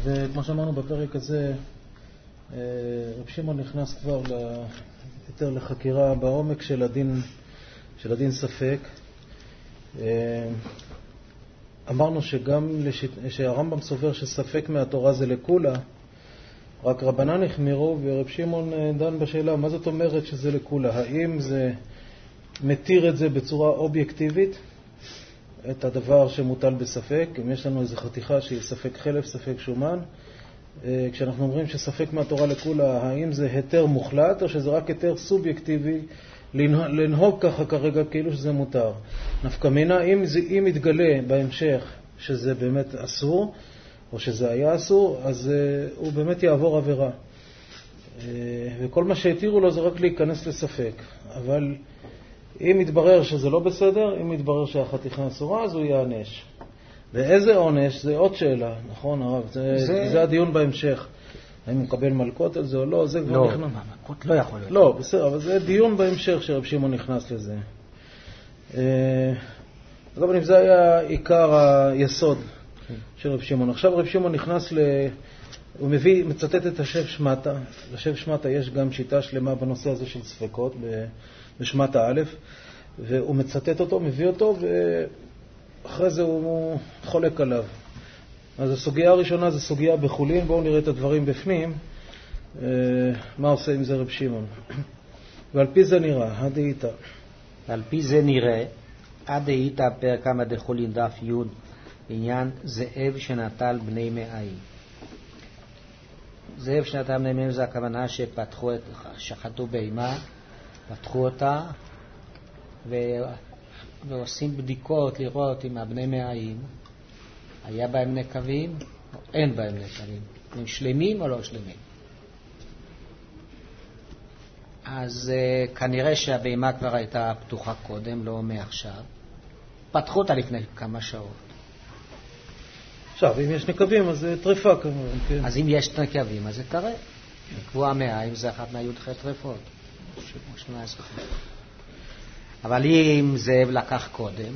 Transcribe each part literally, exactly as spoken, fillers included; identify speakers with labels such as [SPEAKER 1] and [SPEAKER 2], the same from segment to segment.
[SPEAKER 1] וכמו שאמרנו בפרק הזה, רב שמעון נכנס כבר יותר לחקירה בעומק של הדין, של הדין ספק. אמרנו שגם לשיט... שהרמב"ם סובר שספק מהתורה זה לכולה, רק רבנן החמירו ורב שמעון דן בשאלה מה זאת אומרת שזה לכולה. האם זה מתיר את זה בצורה אובייקטיבית, את הדבר שמוטל בספק, אם יש לנו איזו חתיכה שהיא ספק חלף, ספק שומן, כשאנחנו אומרים שספק מהתורה לכולה, האם זה היתר מוחלט או שזה רק היתר סובייקטיבי לנהוג ככה כרגע כאילו שזה מותר. נפקא מינה, אם, אם יתגלה בהמשך שזה באמת אסור או שזה היה אסור, אז uh, הוא באמת יעבור עבירה. Uh, וכל מה שהתירו לו זה רק להיכנס לספק. אבל אם יתברר שזה לא בסדר, אם יתברר שהחתיכה אסורה, אז הוא יענש. ואיזה עונש? זה עוד שאלה, נכון הרב? זה, זה... זה הדיון בהמשך. האם הוא מקבל מלכות על זה או לא? זה כבר
[SPEAKER 2] לא,
[SPEAKER 1] נכנס.
[SPEAKER 2] מלכות לא יכול להיות.
[SPEAKER 1] לא, בסדר, אבל זה דיון בהמשך שרב שמעון נכנס לזה. אגב, זה היה עיקר היסוד של רב שמעון. עכשיו רב שמעון נכנס ל... הוא מביא, מצטט את השב שמטה. לשב שמטה יש גם שיטה שלמה בנושא הזה של ספקות, בשמטה א', והוא מצטט אותו, מביא אותו, ואחרי זה הוא חולק עליו. אז הסוגיה הראשונה זה סוגיה בחולין, בואו נראה את הדברים בפנים, מה עושה עם זה רב שמעון. ועל פי זה נראה, עד איתה.
[SPEAKER 2] על פי זה נראה, עד איתה פרק כמה דחולין דף י' בעניין זאב שנטל בני מאיים. זאב שנטל בני מאיים זה הכוונה שפתחו את, שחטו בהמה, פתחו אותה, ו... ועושים בדיקות לראות אם הבני מאיים היה בהם נקבים או אין בהם נקבים, הם שלמים או לא שלמים. אז uh, כנראה שהבהמה כבר הייתה פתוחה קודם, לא מעכשיו. פתחו אותה לפני כמה שעות.
[SPEAKER 1] עכשיו, אם יש נקבים, אז זה טריפה כמובן. כן.
[SPEAKER 2] אז אם יש נקבים, אז זה קרה. קבוע מאיים זה אחת מהי"ח טריפות. שמונה עשרה. אבל אם זאב לקח קודם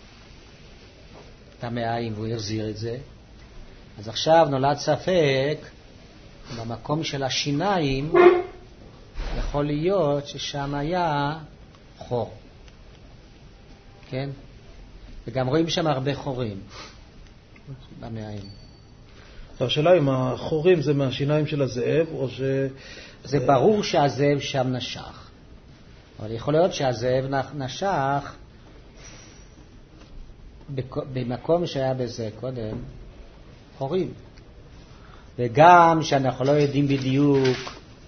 [SPEAKER 2] את המאיים והוא יחזיר את זה, אז עכשיו נולד ספק במקום של השיניים, יכול להיות ששם היה חור. כן? וגם רואים שם הרבה חורים במאיים.
[SPEAKER 1] השאלה אם החורים זה מהשיניים של הזאב או ש...
[SPEAKER 2] זה ברור שהזאב שם נשך. אבל יכול להיות שהזאב נשך במקום שהיה בזה קודם חורים. וגם שאנחנו לא יודעים בדיוק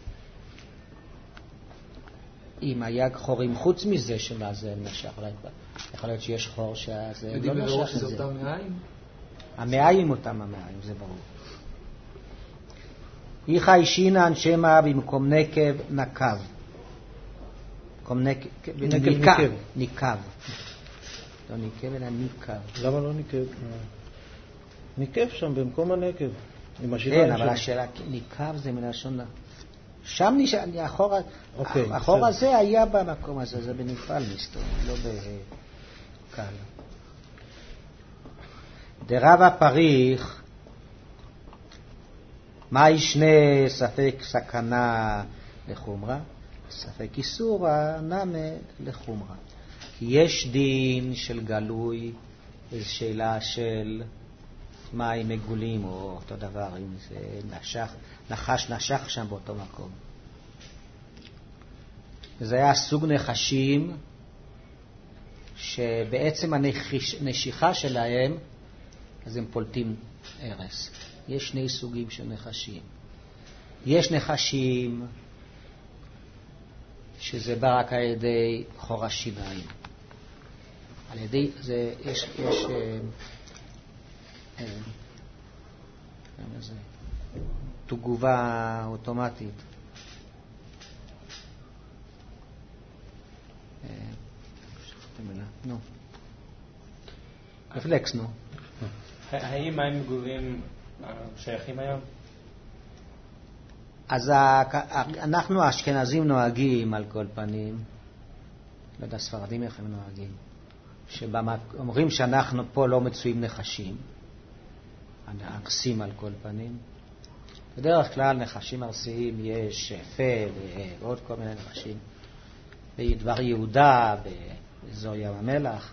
[SPEAKER 2] אם היה חורים חוץ מזה של הזאב נשך. יכול להיות שיש חור שהזאב לא נשך את זה.
[SPEAKER 3] זה אותם מאיים?
[SPEAKER 2] המאיים אותם המאיים, זה ברור. איכה אישינן שמה במקום נקב נקב. במקום נקב ניקב. ניקב. לא ניקב אלא ניקב.
[SPEAKER 1] למה לא ניקב? ניקב שם במקום הנקב.
[SPEAKER 2] כן, אבל השאלה, ניקב זה מלשון... שם נשאר, החור,
[SPEAKER 1] אוקיי,
[SPEAKER 2] החור הזה היה במקום הזה, זה בנפעל מסתום, לא בקל. דרב הפריך, מה ישנה ספק סכנה לחומרה? ספק איסורה נמה לחומרה. כי יש דין של גלוי, איזו שאלה של מים מגולים או אותו דבר, אם זה נשך, נחש נשך שם באותו מקום. זה היה סוג נחשים שבעצם הנשיכה שלהם, אז הם פולטים ערס. יש שני סוגים של נחשים. יש נחשים שזה בא רק על ידי חור השיניים. על ידי זה יש יש אה, אה, זה תגובה אוטומטית. אה, שכחתי מילה. נו. רפלקס, נו.
[SPEAKER 3] האם מים גובים שייכים היום?
[SPEAKER 2] אז אנחנו האשכנזים נוהגים על כל פנים, לא יודע, ספרדים איך הם נוהגים, שאומרים שאנחנו פה לא מצויים נחשים, הנעקסים על כל פנים, בדרך כלל נחשים ארסיים יש פה ועוד כל מיני נחשים. בדבר יהודה, באזור ים המלח.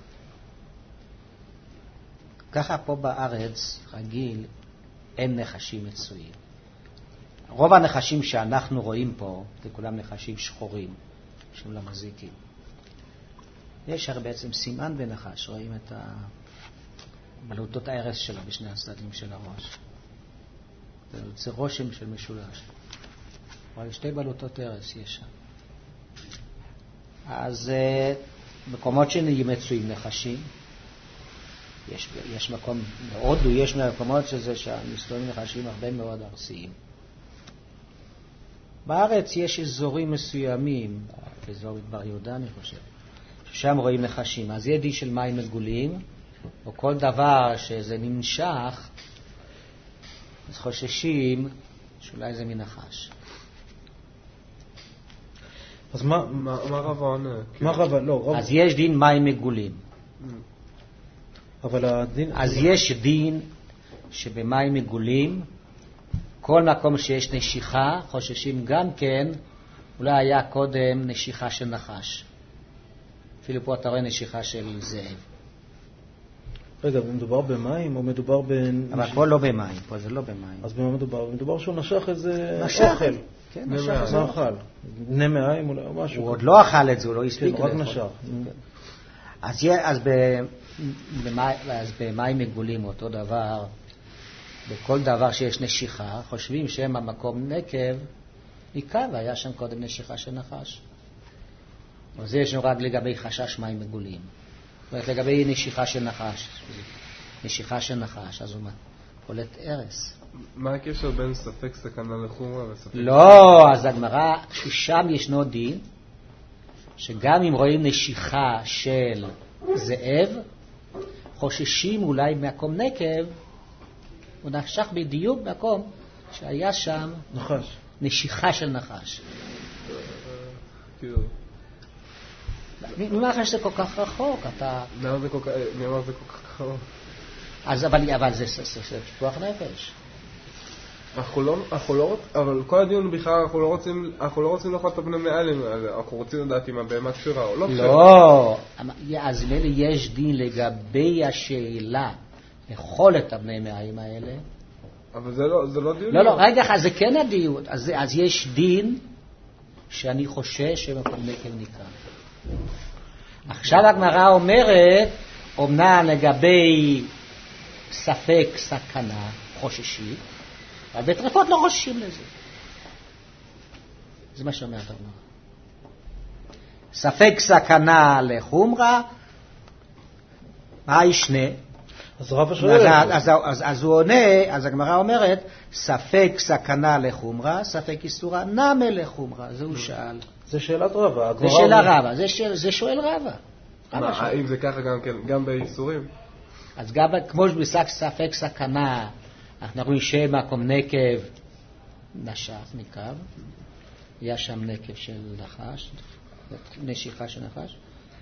[SPEAKER 2] ככה פה בארץ רגיל אין נחשים מצויים. רוב הנחשים שאנחנו רואים פה זה כולם נחשים שחורים שהם לא מזיקים. יש הרי בעצם סימן בנחש, רואים את בלוטות הארס שלה בשני הצדדים של הראש. זה רושם של משולש. אבל שתי בלוטות ארס יש שם. אז מקומות שמצויים נחשים, יש, יש מקום, בהודו יש מקומות שזה שמסתובבים נחשים הרבה מאוד ארסיים. בארץ יש אזורים מסוימים, באזור מדבר יהודה אני חושב, ששם רואים נחשים. אז יהיה דין של מים מגולים, או כל דבר שזה נמשך, אז חוששים שאולי זה מנחש.
[SPEAKER 1] אז מה,
[SPEAKER 4] מה, מה רב עונה?
[SPEAKER 1] מה רב, לא, רב...
[SPEAKER 2] אז יש דין מים מגולים.
[SPEAKER 1] אבל הדין...
[SPEAKER 2] אז יש דין שבמים מגולים, כל מקום שיש נשיכה, חוששים גם כן, אולי היה קודם נשיכה של נחש. אפילו פה אתה רואה נשיכה של זאב.
[SPEAKER 1] רגע, מדובר במים או מדובר בנשיכה?
[SPEAKER 2] אבל פה לא במים, פה זה לא במים.
[SPEAKER 1] אז במה מדובר? מדובר שהוא נשך איזה
[SPEAKER 2] נשך.
[SPEAKER 1] אוכל.
[SPEAKER 2] כן, נשך איזה
[SPEAKER 1] מה אכל? בני מעיים אולי או משהו.
[SPEAKER 2] הוא עוד לא אכל את זה, הוא לא הספיק
[SPEAKER 1] כן, רק
[SPEAKER 2] לאכול.
[SPEAKER 1] נשך.
[SPEAKER 2] אז, אז, ב, במים, אז במים מגולים אותו דבר, בכל דבר שיש נשיכה, חושבים שהם המקום נקב, נקב, היה שם קודם נשיכה של נחש. אז זה יש לנו רק לגבי חשש מים מגולים. זאת אומרת, לגבי נשיכה של נחש. נשיכה של נחש, אז הוא פולט ארס.
[SPEAKER 4] מה הקשר בין ספק סכנה לחומרה וספק...
[SPEAKER 2] לא, אז הגמרא, ששם ישנו דין, שגם אם רואים נשיכה של זאב, חוששים אולי במקום נקב, הוא נשך בדיוק במקום שהיה שם
[SPEAKER 1] נחש.
[SPEAKER 2] נשיכה של נחש.
[SPEAKER 4] כאילו...
[SPEAKER 2] ממה לך שזה כל כך רחוק? אתה...
[SPEAKER 4] למה זה כל כך... מי אמר זה כל כך רחוק?
[SPEAKER 2] אז אבל, אבל זה, זה, זה, זה פתוח נפש.
[SPEAKER 4] אנחנו לא, אנחנו לא, אבל כל הדיון בכלל אנחנו לא רוצים, אנחנו לא רוצים לאכול את הבני מעלים האלה, אנחנו רוצים לדעת אם הבהמה כשרה או לא כשרה.
[SPEAKER 2] לא, אז מילא יש דין לגבי השאלה לאכול את הבני מעלים האלה.
[SPEAKER 4] אבל זה לא, זה לא דיון.
[SPEAKER 2] לא, לא, רגע, אז זה כן הדיון. אז, אז יש דין שאני חושש שמקום נקב נקרא. עכשיו הגמרא אומרת, אומנם לגבי ספק סכנה חוששית, אבל בטרפות לא חוששים לזה. זה מה שאומרת הגמרא. ספק סכנה לחומרה, מה ישנה?
[SPEAKER 1] אז רבא שואל.
[SPEAKER 2] אז, אז, אז, אז הוא עונה, אז הגמרא אומרת, ספק סכנה לחומרה, ספק איסורה נמה לחומרה. זה הוא שאל.
[SPEAKER 1] זה שאלת רבא.
[SPEAKER 2] זה שאלה רבא, זה, שואל, זה שואל רבא.
[SPEAKER 4] מה, האם זה ככה גם כן, גם באיסורים?
[SPEAKER 2] אז גם כמו שבשק ספק סכנה, אנחנו רואים שמקום נקב נשך, נקב, היה שם נקב של נחש, נשיכה של נחש,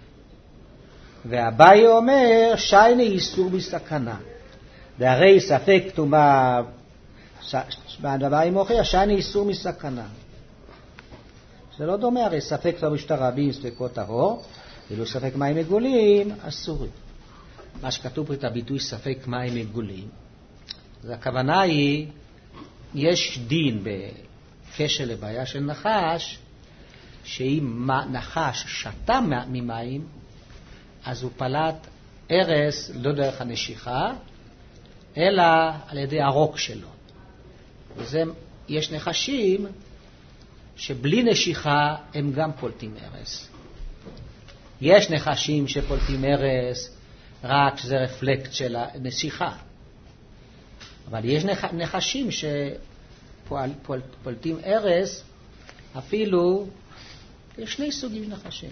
[SPEAKER 2] והבאי אומר שייני איסור בסכנה, והרי ספק תומה, והבאי מוכיח שייני איסור מסכנה. זה לא דומה, הרי ספק לא משתה רבים, ספקות טהור, ואילו ספק מים מגולים, אסורים. מה שכתוב פה את הביטוי ספק מים מגולים, אז הכוונה היא, יש דין בקשר לבעיה של נחש, שאם נחש שתה ממים, אז הוא פלט ארס לא דרך הנשיכה, אלא על ידי הרוק שלו. וזה, יש נחשים שבלי נשיכה הם גם פולטים ארס. יש נחשים שפולטים ארס רק שזה רפלקט של הנשיכה. אבל יש נחשים שפולטים ארס, אפילו יש שני סוגים נחשים.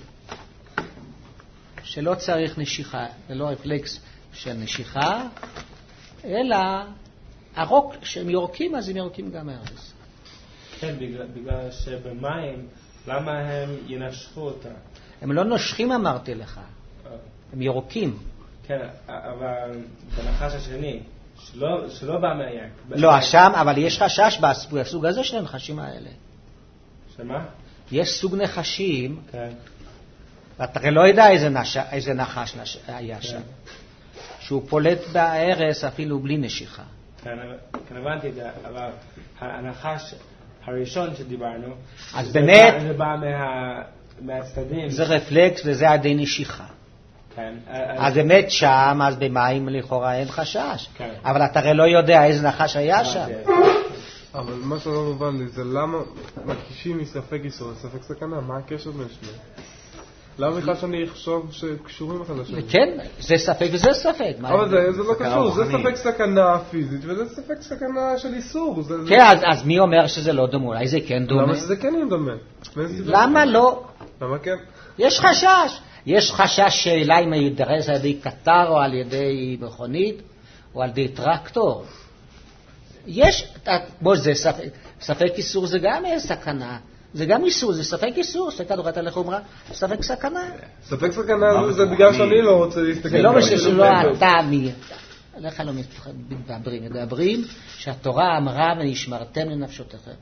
[SPEAKER 2] שלא צריך נשיכה, זה לא רפלקס של נשיכה, אלא הרוק, שהם יורקים, אז הם יורקים גם ארס.
[SPEAKER 3] כן, בגלל, בגלל שבמים, למה הם ינשכו אותה?
[SPEAKER 2] הם לא נושכים, אמרתי לך. הם יורקים.
[SPEAKER 3] כן, אבל בנחש השני, שלא, שלא בא מהיין.
[SPEAKER 2] לא, השם, אבל יש חשש בסוג הזה של הנחשים האלה.
[SPEAKER 3] שמה?
[SPEAKER 2] יש סוג נחשים,
[SPEAKER 3] כן.
[SPEAKER 2] ואתה הרי לא יודע איזה, נש... איזה נחש נש... היה שם. שהוא פולט בהרס אפילו בלי נשיכה.
[SPEAKER 3] כן, כן, הבנתי את זה, אבל הנחש הראשון שדיברנו,
[SPEAKER 2] אז
[SPEAKER 3] זה
[SPEAKER 2] באמת,
[SPEAKER 3] בא, זה בא מה, מהצדדים.
[SPEAKER 2] זה רפלקס וזה עדי נשיכה.
[SPEAKER 3] כן.
[SPEAKER 2] אז באמת שם, אז במים לכאורה אין חשש.
[SPEAKER 3] כן.
[SPEAKER 2] אבל אתה הרי לא יודע איזה נחש היה שם.
[SPEAKER 4] אבל מה שלא מובן לי זה למה מקישים מספק איסור לספק סכנה, מה הקשר בין שניהם? למה בכלל שאני אחשוב שקשורים אחד לשני?
[SPEAKER 2] כן, זה ספק וזה ספק.
[SPEAKER 4] אבל זה, זה לא קשור, זה ספק סכנה פיזית וזה ספק סכנה של איסור. זה,
[SPEAKER 2] כן,
[SPEAKER 4] זה...
[SPEAKER 2] אז, אז מי אומר שזה לא דומה? אולי זה כן דומה?
[SPEAKER 4] למה שזה כן דומה?
[SPEAKER 2] למה לא?
[SPEAKER 4] למה כן?
[SPEAKER 2] יש חשש. יש חשש שאלה אם יידרס על ידי קטר או על ידי מכונית או על ידי טרקטור. יש, בוא, זה ספק, ספק איסור זה גם סכנה. זה גם איסור, זה ספק איסור, ספק דורת עליך אומרה, ספק סכנה.
[SPEAKER 4] ספק סכנה זה בגלל שאני לא רוצה להסתכל.
[SPEAKER 2] זה לא משהו שלא אתה מי. עליך לא מדברים, מדברים שהתורה אמרה ונשמרתם לנפשותיכם.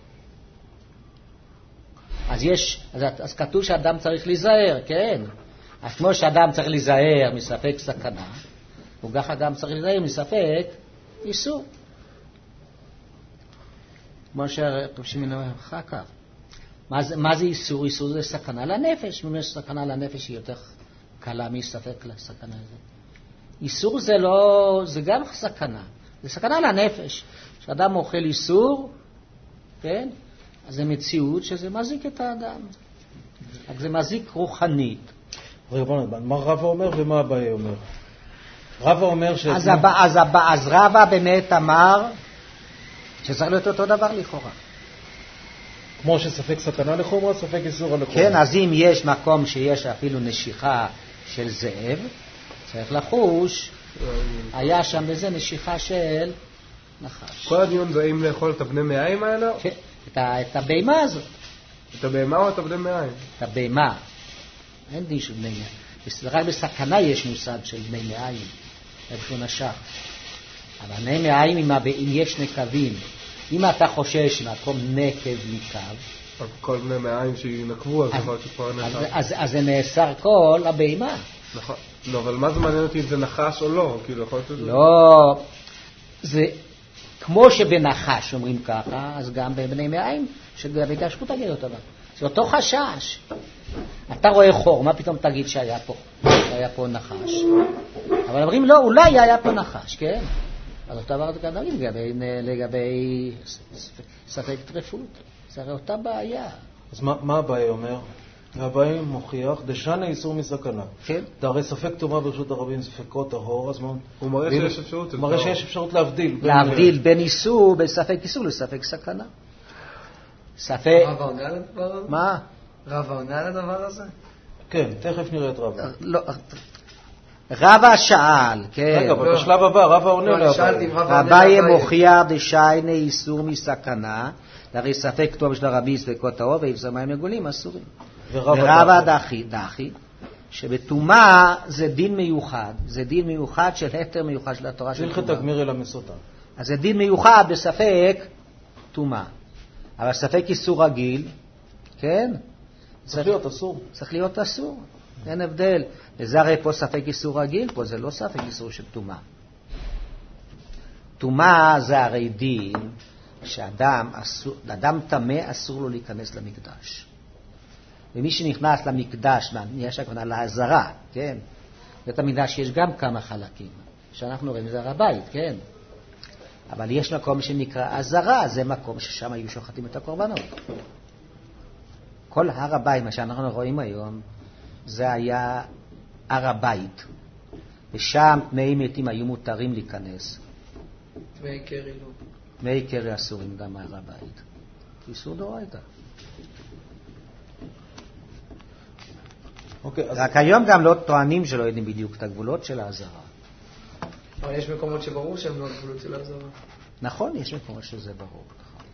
[SPEAKER 2] אז יש, אז, אז כתוב שאדם צריך להיזהר, כן. אז כמו שאדם צריך להיזהר מספק סכנה, הוא כך אדם צריך להיזהר מספק איסור. כמו שפרשים אחר כך. מה זה, מה זה איסור? איסור זה סכנה לנפש. אם יש סכנה לנפש היא יותר קלה מספק לסכנה הזאת. איסור זה לא, זה גם סכנה. זה סכנה לנפש. כשאדם אוכל איסור, כן? אז זה מציאות שזה מזיק את האדם. רק זה מזיק רוחנית.
[SPEAKER 1] רגע, בוא נדבר. מה רבא אומר ומה אביי אומר? רבא אומר ש...
[SPEAKER 2] אז, הבא, אז, הבא, אז רבא באמת אמר שצריך להיות אותו דבר לכאורה.
[SPEAKER 1] כמו שספק סכנה לחומרה, ספק איסור על לחומרה.
[SPEAKER 2] כן, אז אם יש מקום שיש אפילו נשיכה של זאב, צריך לחוש, היה שם בזה נשיכה של נחש.
[SPEAKER 4] כל הדיון זה אם לאכול את הבני מאיים האלה?
[SPEAKER 2] כן, את, את הבהמה הזאת.
[SPEAKER 4] את הבהמה או את הבני מאיים? את
[SPEAKER 2] הבהמה. אין דין של בני מאיים. רק בסכנה יש מושג של בני מאיים, איפה נשך. אבל בני מאיים, אם, אם יש נקבים, אם אתה חושש מקום נקב נקב,
[SPEAKER 4] כל בני מאיים שינקבו, אז יכול להיות שכבר נקב.
[SPEAKER 2] אז, אז זה נאסר כל הבהמה.
[SPEAKER 4] נכון. לא, אבל מה זה מעניין אותי אם זה נחש או לא? כאילו, יכול להיות...
[SPEAKER 2] לא, זה כמו שבנחש אומרים ככה, אז גם בבני מאיים, שבבית השפוט תגיד אותו דבר. זה אותו חשש. אתה רואה חור, מה פתאום תגיד שהיה פה, שהיה פה נחש? אבל אומרים, לא, אולי היה פה נחש, כן? אז אותו דבר כאן אומרים לגבי, לגבי ספק טרפות. זה הרי אותה בעיה.
[SPEAKER 1] אז מה, מה אביי אומר? אביי מוכיח, דשנה איסור מסכנה.
[SPEAKER 2] כן.
[SPEAKER 1] אתה הרי ספק תומה ברשות הרבים, ספקו טהור, אז מה?
[SPEAKER 4] הוא מראה שיש אפשרות.
[SPEAKER 1] הוא מראה שיש אפשרות להבדיל.
[SPEAKER 2] להבדיל בין איסור, בין ספק איסור לספק סכנה. ספק...
[SPEAKER 5] רבא עונה על הדבר הזה?
[SPEAKER 2] מה?
[SPEAKER 5] רבא עונה על הדבר הזה?
[SPEAKER 1] כן, תכף נראה את רבא.
[SPEAKER 2] לא... רבא שאל, כן.
[SPEAKER 1] רגע, אבל בשלב הבא רבא עונה לאביי.
[SPEAKER 2] אביי מוכיח דשיינה איסור מסכנה, הרי ספק טוב של הרבי ספקו טהור ואיפסר מים מגולים אסורים. ורבא דחי, דחי, שבתומה זה דין מיוחד, זה דין מיוחד של היתר מיוחד של התורה של תומה.
[SPEAKER 1] הלכת הגמירי למסותה.
[SPEAKER 2] אז זה דין מיוחד בספק תומה. אבל ספק איסור רגיל, כן?
[SPEAKER 1] צריך להיות אסור.
[SPEAKER 2] צריך להיות אסור. אין הבדל. וזה הרי פה ספק איסור רגיל, פה זה לא ספק איסור של תומה. תומה זה הרי דין שאדם אסור, אדם טמא אסור לו להיכנס למקדש. ומי שנכנס למקדש, יש הכוונה לעזרה, כן? בית המקדש יש גם כמה חלקים, שאנחנו רואים זה הר הבית, כן? אבל יש מקום שנקרא עזרה, זה מקום ששם היו שוחטים את הקורבנות. כל הר הבית, מה שאנחנו רואים היום, זה היה הר הבית. ושם טמאי מתים היו מותרים להיכנס.
[SPEAKER 5] טמאי קרי לא.
[SPEAKER 2] טמאי קרי אסורים גם הר הבית. איסור דאורייתא.
[SPEAKER 1] אוקיי, אז...
[SPEAKER 2] רק היום גם לא טוענים שלא יודעים בדיוק את הגבולות של העזרה.
[SPEAKER 5] אבל יש מקומות שברור שהם לא הגבולות של העזרה.
[SPEAKER 2] נכון, יש מקומות שזה ברור.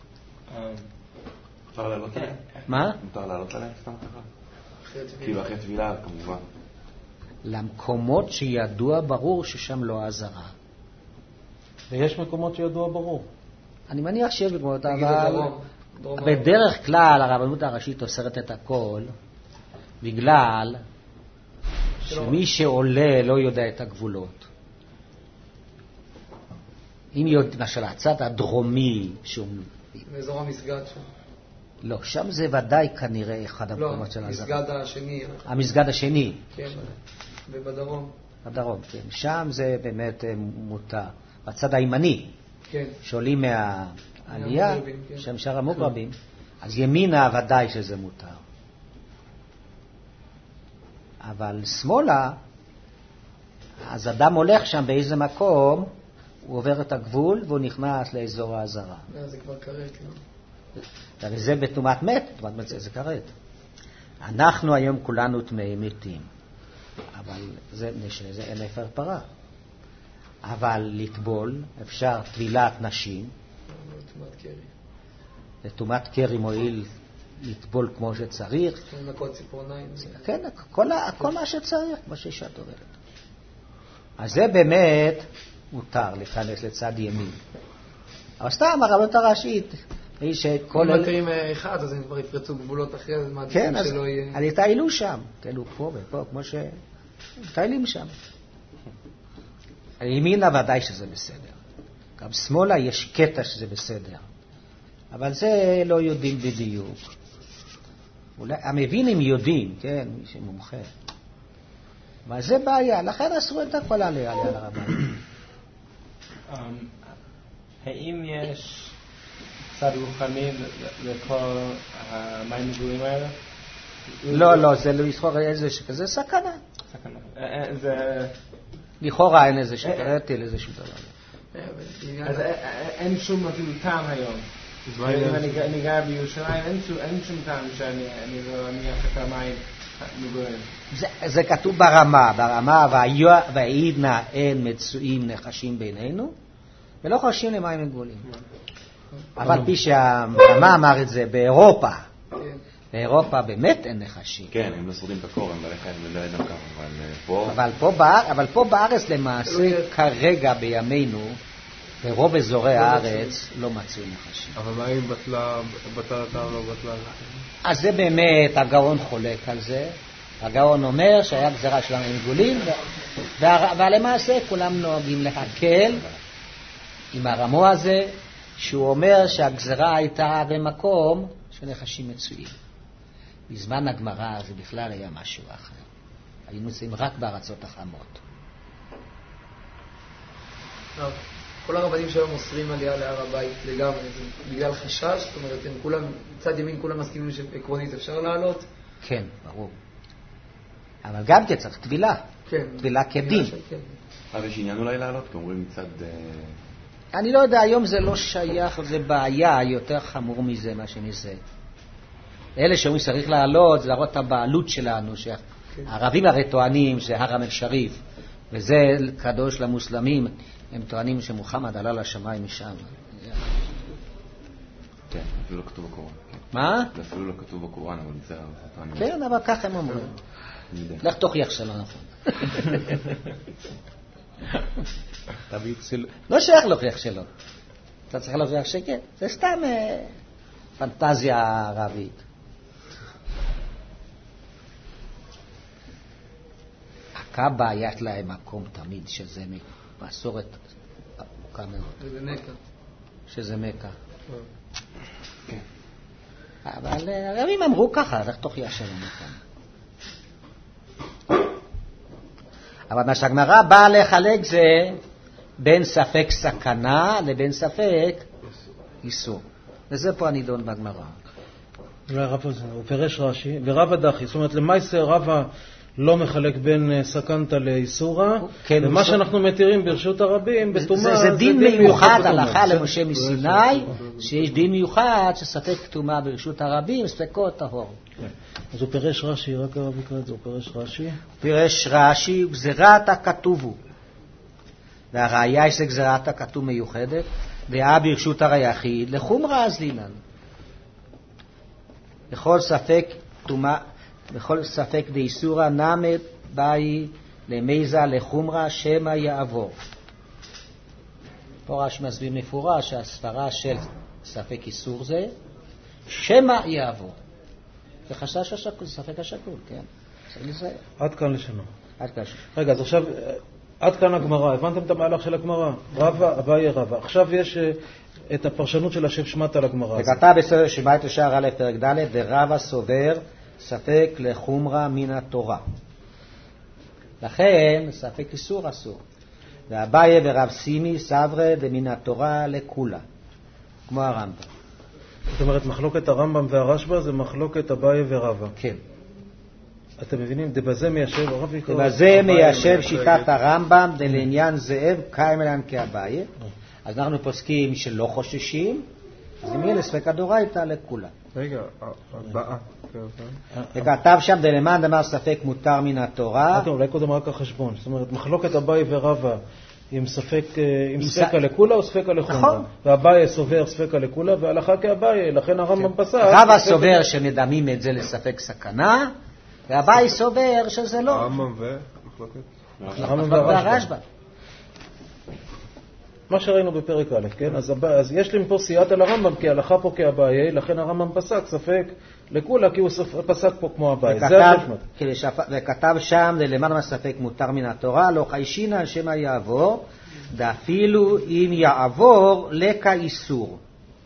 [SPEAKER 6] אפשר לעלות עליהם?
[SPEAKER 2] מה?
[SPEAKER 6] מותר לעלות עליהם סתם ככה? כאילו אחרי טבילה כמובן.
[SPEAKER 2] למקומות שידוע ברור ששם לא עזרה.
[SPEAKER 1] ויש מקומות שידוע ברור.
[SPEAKER 2] אני מניח שיש מקומות,
[SPEAKER 5] נגיד
[SPEAKER 2] אבל
[SPEAKER 5] הדרום, דרום
[SPEAKER 2] בדרך כלל הרבנות הראשית אוסרת את הכל, בגלל שמי שעולה לא יודע את הגבולות. אם יודע, למשל, הצד הדרומי, שהוא...
[SPEAKER 5] באזור המסגד שם.
[SPEAKER 2] לא, שם זה ודאי כנראה אחד המקומות של
[SPEAKER 5] לא,
[SPEAKER 2] הזרה.
[SPEAKER 5] מסגד השני.
[SPEAKER 2] המסגד השני.
[SPEAKER 5] כן, ובדרום.
[SPEAKER 2] בדרום, כן. שם זה באמת אה, מותר. בצד הימני,
[SPEAKER 5] כן.
[SPEAKER 2] שעולים מהעלייה,
[SPEAKER 5] מהמוגרבים, כן.
[SPEAKER 2] שם שאר המוגרבים, אז ימינה ודאי שזה מותר. אבל שמאלה, אז אדם הולך שם באיזה מקום, הוא עובר את הגבול והוא נכנס לאזור ההזרה.
[SPEAKER 5] זה כבר כרת, לא?
[SPEAKER 2] וזה בתאומת מת, תאומת מת זה כרת. אנחנו היום כולנו טמאי מתים, אבל זה, זה אין אפר פרה. אבל לטבול, אפשר טבילת נשים.
[SPEAKER 5] תאומת קרי.
[SPEAKER 2] לתאומת קרי מועיל לטבול כמו שצריך.
[SPEAKER 5] לנקות ציפורניים.
[SPEAKER 2] כן, כל, כל מה שצריך, כמו ששאת אומרת. אז זה באמת מותר להיכנס לצד ימין. אבל סתם הרבנות הראשית, היא שכל...
[SPEAKER 5] אם מתאים אחד, אז הם כבר יפרצו גבולות אחרי, אז מעדיפים
[SPEAKER 2] כן, אז
[SPEAKER 5] שלא יהיה...
[SPEAKER 2] אז יטיילו שם, כאילו פה ופה, כמו ש... מטיילים שם. ימינה ודאי שזה בסדר. גם שמאלה יש קטע שזה בסדר. אבל זה לא יודעים בדיוק. אולי, המבינים יודעים, כן, מי שמומחה. אבל זה בעיה, לכן אסרו את הכל עליה, עליה לרבנים.
[SPEAKER 3] האם יש צד רוחני לכל המים גבוהים האלה?
[SPEAKER 2] לא, לא, זה לכאורה איזה שכזה סכנה.
[SPEAKER 3] סכנה. זה...
[SPEAKER 2] לכאורה אין איזה שקראתי על איזה שום דבר.
[SPEAKER 3] אז אין שום אפילו טעם היום. אם אני גר בירושלים, אין שום טעם שאני לא אניח את המים מגורים.
[SPEAKER 2] זה כתוב ברמה, ברמה, והעידנה אין מצויים נחשים בינינו, ולא חשים למים מגולים. אבל פי שהרמה אמר את זה באירופה, באירופה באמת אין נחשים.
[SPEAKER 6] כן, הם לא שורדים את הקור, הם בעלי חיים ולא ידם ככה, אבל פה...
[SPEAKER 2] אבל פה, באר, אבל פה בארץ למעשה כרגע בימינו, ברוב אזורי הארץ לא מצאו נחשים. אבל
[SPEAKER 4] מה אם בטלה, בטלה טעם לא בטלה?
[SPEAKER 2] אז זה באמת, הגאון חולק על זה. הגאון אומר שהיה גזרה של המים גולים, ולמעשה כולם נוהגים להקל עם הרמו הזה, שהוא אומר שהגזרה הייתה במקום שנחשים מצויים. בזמן הגמרא זה בכלל היה משהו אחר. היינו נמצאים רק בארצות החמות.
[SPEAKER 5] כל הרבנים שהיום מוסרים עלייה להר הבית לגמרי, זה בגלל חשש, זאת אומרת, הם כולם, צד ימין כולם מסכימים שעקרונית אפשר לעלות?
[SPEAKER 2] כן, ברור. אבל גם כי צריך טבילה.
[SPEAKER 5] כן.
[SPEAKER 2] טבילה כדין.
[SPEAKER 6] אבל יש עניין אולי לעלות, כי אומרים מצד...
[SPEAKER 2] אני לא יודע, היום זה לא שייך, זה בעיה יותר חמור מזה, מה שמזה. אלה שאומרים שצריך לעלות, זה להראות את הבעלות שלנו, שהערבים הרי טוענים שהר המל-שריף, וזה קדוש למוסלמים, הם טוענים שמוחמד עלה לשמיים משם.
[SPEAKER 6] כן, אפילו לא כתוב בקוראן.
[SPEAKER 2] מה?
[SPEAKER 6] זה אפילו לא כתוב בקוראן, אבל זה...
[SPEAKER 2] כן, אבל כך הם אומרים. לך תוכיח שלא נכון. לא שייך להוכיח שלא. אתה צריך להוכיח שכן. זה סתם פנטזיה ערבית. הקאבה היה להם מקום תמיד שזה מסורת ארוכה מאוד.
[SPEAKER 5] שזה מקה.
[SPEAKER 2] שזה מקה. כן. אבל הרבים אמרו ככה, אז איך תוכיח שלא נכון. אבל מה שהגמרא באה לחלק זה בין ספק סכנה לבין ספק איסור. וזה פה הנידון בגמרא.
[SPEAKER 1] הוא פירש רש"י, ורבא דחי, זאת אומרת למעשה רבא לא מחלק בין סכנתא לאיסורא,
[SPEAKER 2] כן,
[SPEAKER 1] ומה שאנחנו מתירים ברשות הרבים בתומה
[SPEAKER 2] זה, זה דין מיוחד הלכה למשה מסיני, שיש דין מיוחד שספק תומה ברשות הרבים, ספקו טהור.
[SPEAKER 1] אז הוא פירש רש"י, רק הרב יקרא את זה, הוא פירש רש"י.
[SPEAKER 2] פירש רש"י, גזירת הכתוב הוא. והראיה היא שגזירת הכתוב מיוחדת, והיה ברשות היחיד, לחומרה אזלינן. בכל ספק תומה, בכל ספק דאיסורא נמת באי למיזה לחומרה שמא יעבור. פה רש"י מסביר מפורש שהסברה של ספק איסור זה שמא יעבור. זה חשש השקול, זה ספק השקול, כן. צריך לזה.
[SPEAKER 1] עד כאן לשנה.
[SPEAKER 2] עד כאן.
[SPEAKER 1] רגע, אז עכשיו, עד כאן הגמרא, הבנתם את המהלך של הגמרא? רבא, אביי רבא. עכשיו יש את הפרשנות של השב שמת על הגמרא.
[SPEAKER 2] וכתב בסדר שמעית שער א' פרק ד' ורבא סובר ספק לחומרה מן התורה. לכן ספק איסור אסור. ואביי ורב סימי סברה דמן התורה לכולה. כמו הרמב"ם.
[SPEAKER 1] זאת אומרת, מחלוקת הרמב"ם והרשב"א זה מחלוקת אביי ורבא.
[SPEAKER 2] כן.
[SPEAKER 1] אתם מבינים? דבזה מיישב, הרב יקרא.
[SPEAKER 2] דבזה מיישב שיטת הרמב"ם דלעניין זאב קיימלן כאביי. אז אנחנו פוסקים שלא חוששים, אז אם יהיה לספק הדורייתא לכולה.
[SPEAKER 4] רגע, הבאה.
[SPEAKER 2] וכתב שם דלמאן דאמר ספק מותר מן התורה.
[SPEAKER 1] אולי קודם רק החשבון. זאת אומרת, מחלוקת אביי ורבא עם ספקה לכולה או ספקה לחומרה. ואביי סובר ספקה לכולה והלכה כאביי, לכן הרמב"ם פסק.
[SPEAKER 2] רבא סובר שמדמים את זה לספק סכנה, ואביי סובר שזה לא.
[SPEAKER 4] הרמב"ם ומחלוקת?
[SPEAKER 1] הרמב"ם והרשב"א. מה שראינו בפרק א', כן? אז, אז יש לי פה סייעת על הרמב"ם, כי הלכה פה כאביי, לכן הרמב"ם פסק ספק לכולה, כי הוא פסק פה כמו אביי. זה השפט.
[SPEAKER 2] וכתב שם, למען הספק מותר מן התורה, לא חיישינה שמא יעבור, ואפילו אם יעבור, לקה איסור.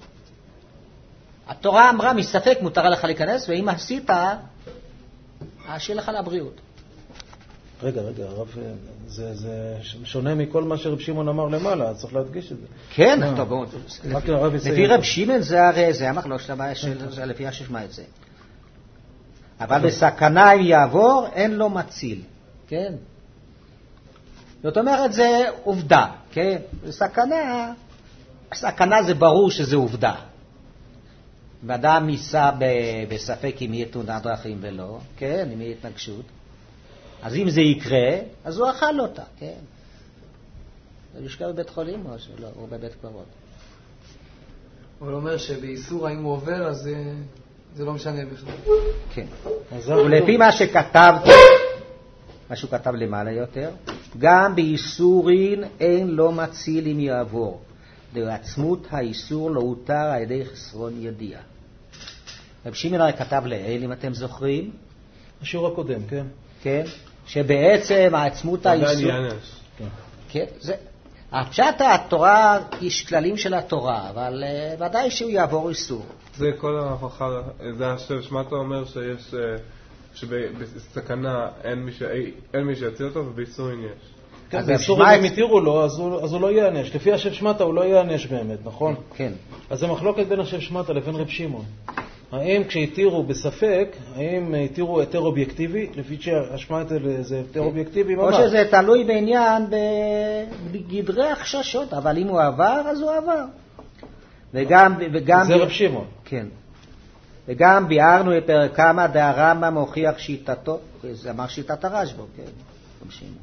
[SPEAKER 2] התורה אמרה, מספק מותר לך להיכנס, ואם עשית, אשאיר לך לבריאות.
[SPEAKER 1] רגע, רגע, הרב, זה, זה שונה מכל מה שרב שמעון אמר למעלה, צריך להדגיש את זה.
[SPEAKER 2] כן, טוב, בואו. לפי רב שמעון זה הרי, זה המחלוקת של הבעיה של, לפי הששמע את זה. אבל בסכנה אם יעבור, אין לו מציל, כן? זאת אומרת, זה עובדה, כן? בסכנה, סכנה זה ברור שזה עובדה. ואדם ייסע בספק אם יהיה תאונת דרכים ולא, כן? אם יהיה התנגשות. אז אם זה יקרה, אז הוא אכל אותה, כן. זה ישכב בבית חולים או שלא, או בבית קברות.
[SPEAKER 5] הוא אומר שבאיסור האם הוא עובר, אז זה, זה לא משנה בכלל.
[SPEAKER 2] כן. ולפי מה שכתבתי, מה שהוא כתב למעלה יותר, גם באיסורין אין לו מציל אם יעבור. לעצמות האיסור לא הותר על ידי חסרון ידיעה. רב שמעון הרי כתב לעיל, אם אתם זוכרים.
[SPEAKER 1] השיעור הקודם, כן.
[SPEAKER 2] כן. שבעצם העצמות האיסור...
[SPEAKER 4] כן.
[SPEAKER 2] כן, זה... הפשט התורה, יש כללים של התורה, אבל uh, ודאי שהוא יעבור איסור.
[SPEAKER 4] זה כל ההוכחה, זה השמעת אומר שיש, שבסכנה אין מי, ש... אין מי שיציל אותו ובאיסורין יש.
[SPEAKER 1] כן, באיסורין אם יתירו לו, אז הוא, אז הוא לא יענש. לפי השב שמעתה הוא לא יענש באמת, נכון?
[SPEAKER 2] כן.
[SPEAKER 1] אז זה מחלוקת בין השב שמעתה לבין רב שמעון. האם כשהתירו בספק, האם התירו היתר אובייקטיבי, לפי שהשמעת זה היתר אובייקטיבי ממש?
[SPEAKER 2] או שזה תלוי בעניין בגדרי החששות, אבל אם הוא עבר, אז הוא עבר. וגם, וגם...
[SPEAKER 1] זה רב שמעון.
[SPEAKER 2] כן. וגם ביארנו בפרק כמה דהרמב"ם מוכיח שיטתו, זה אמר שיטת הרשב"א, כן, רב שמעון.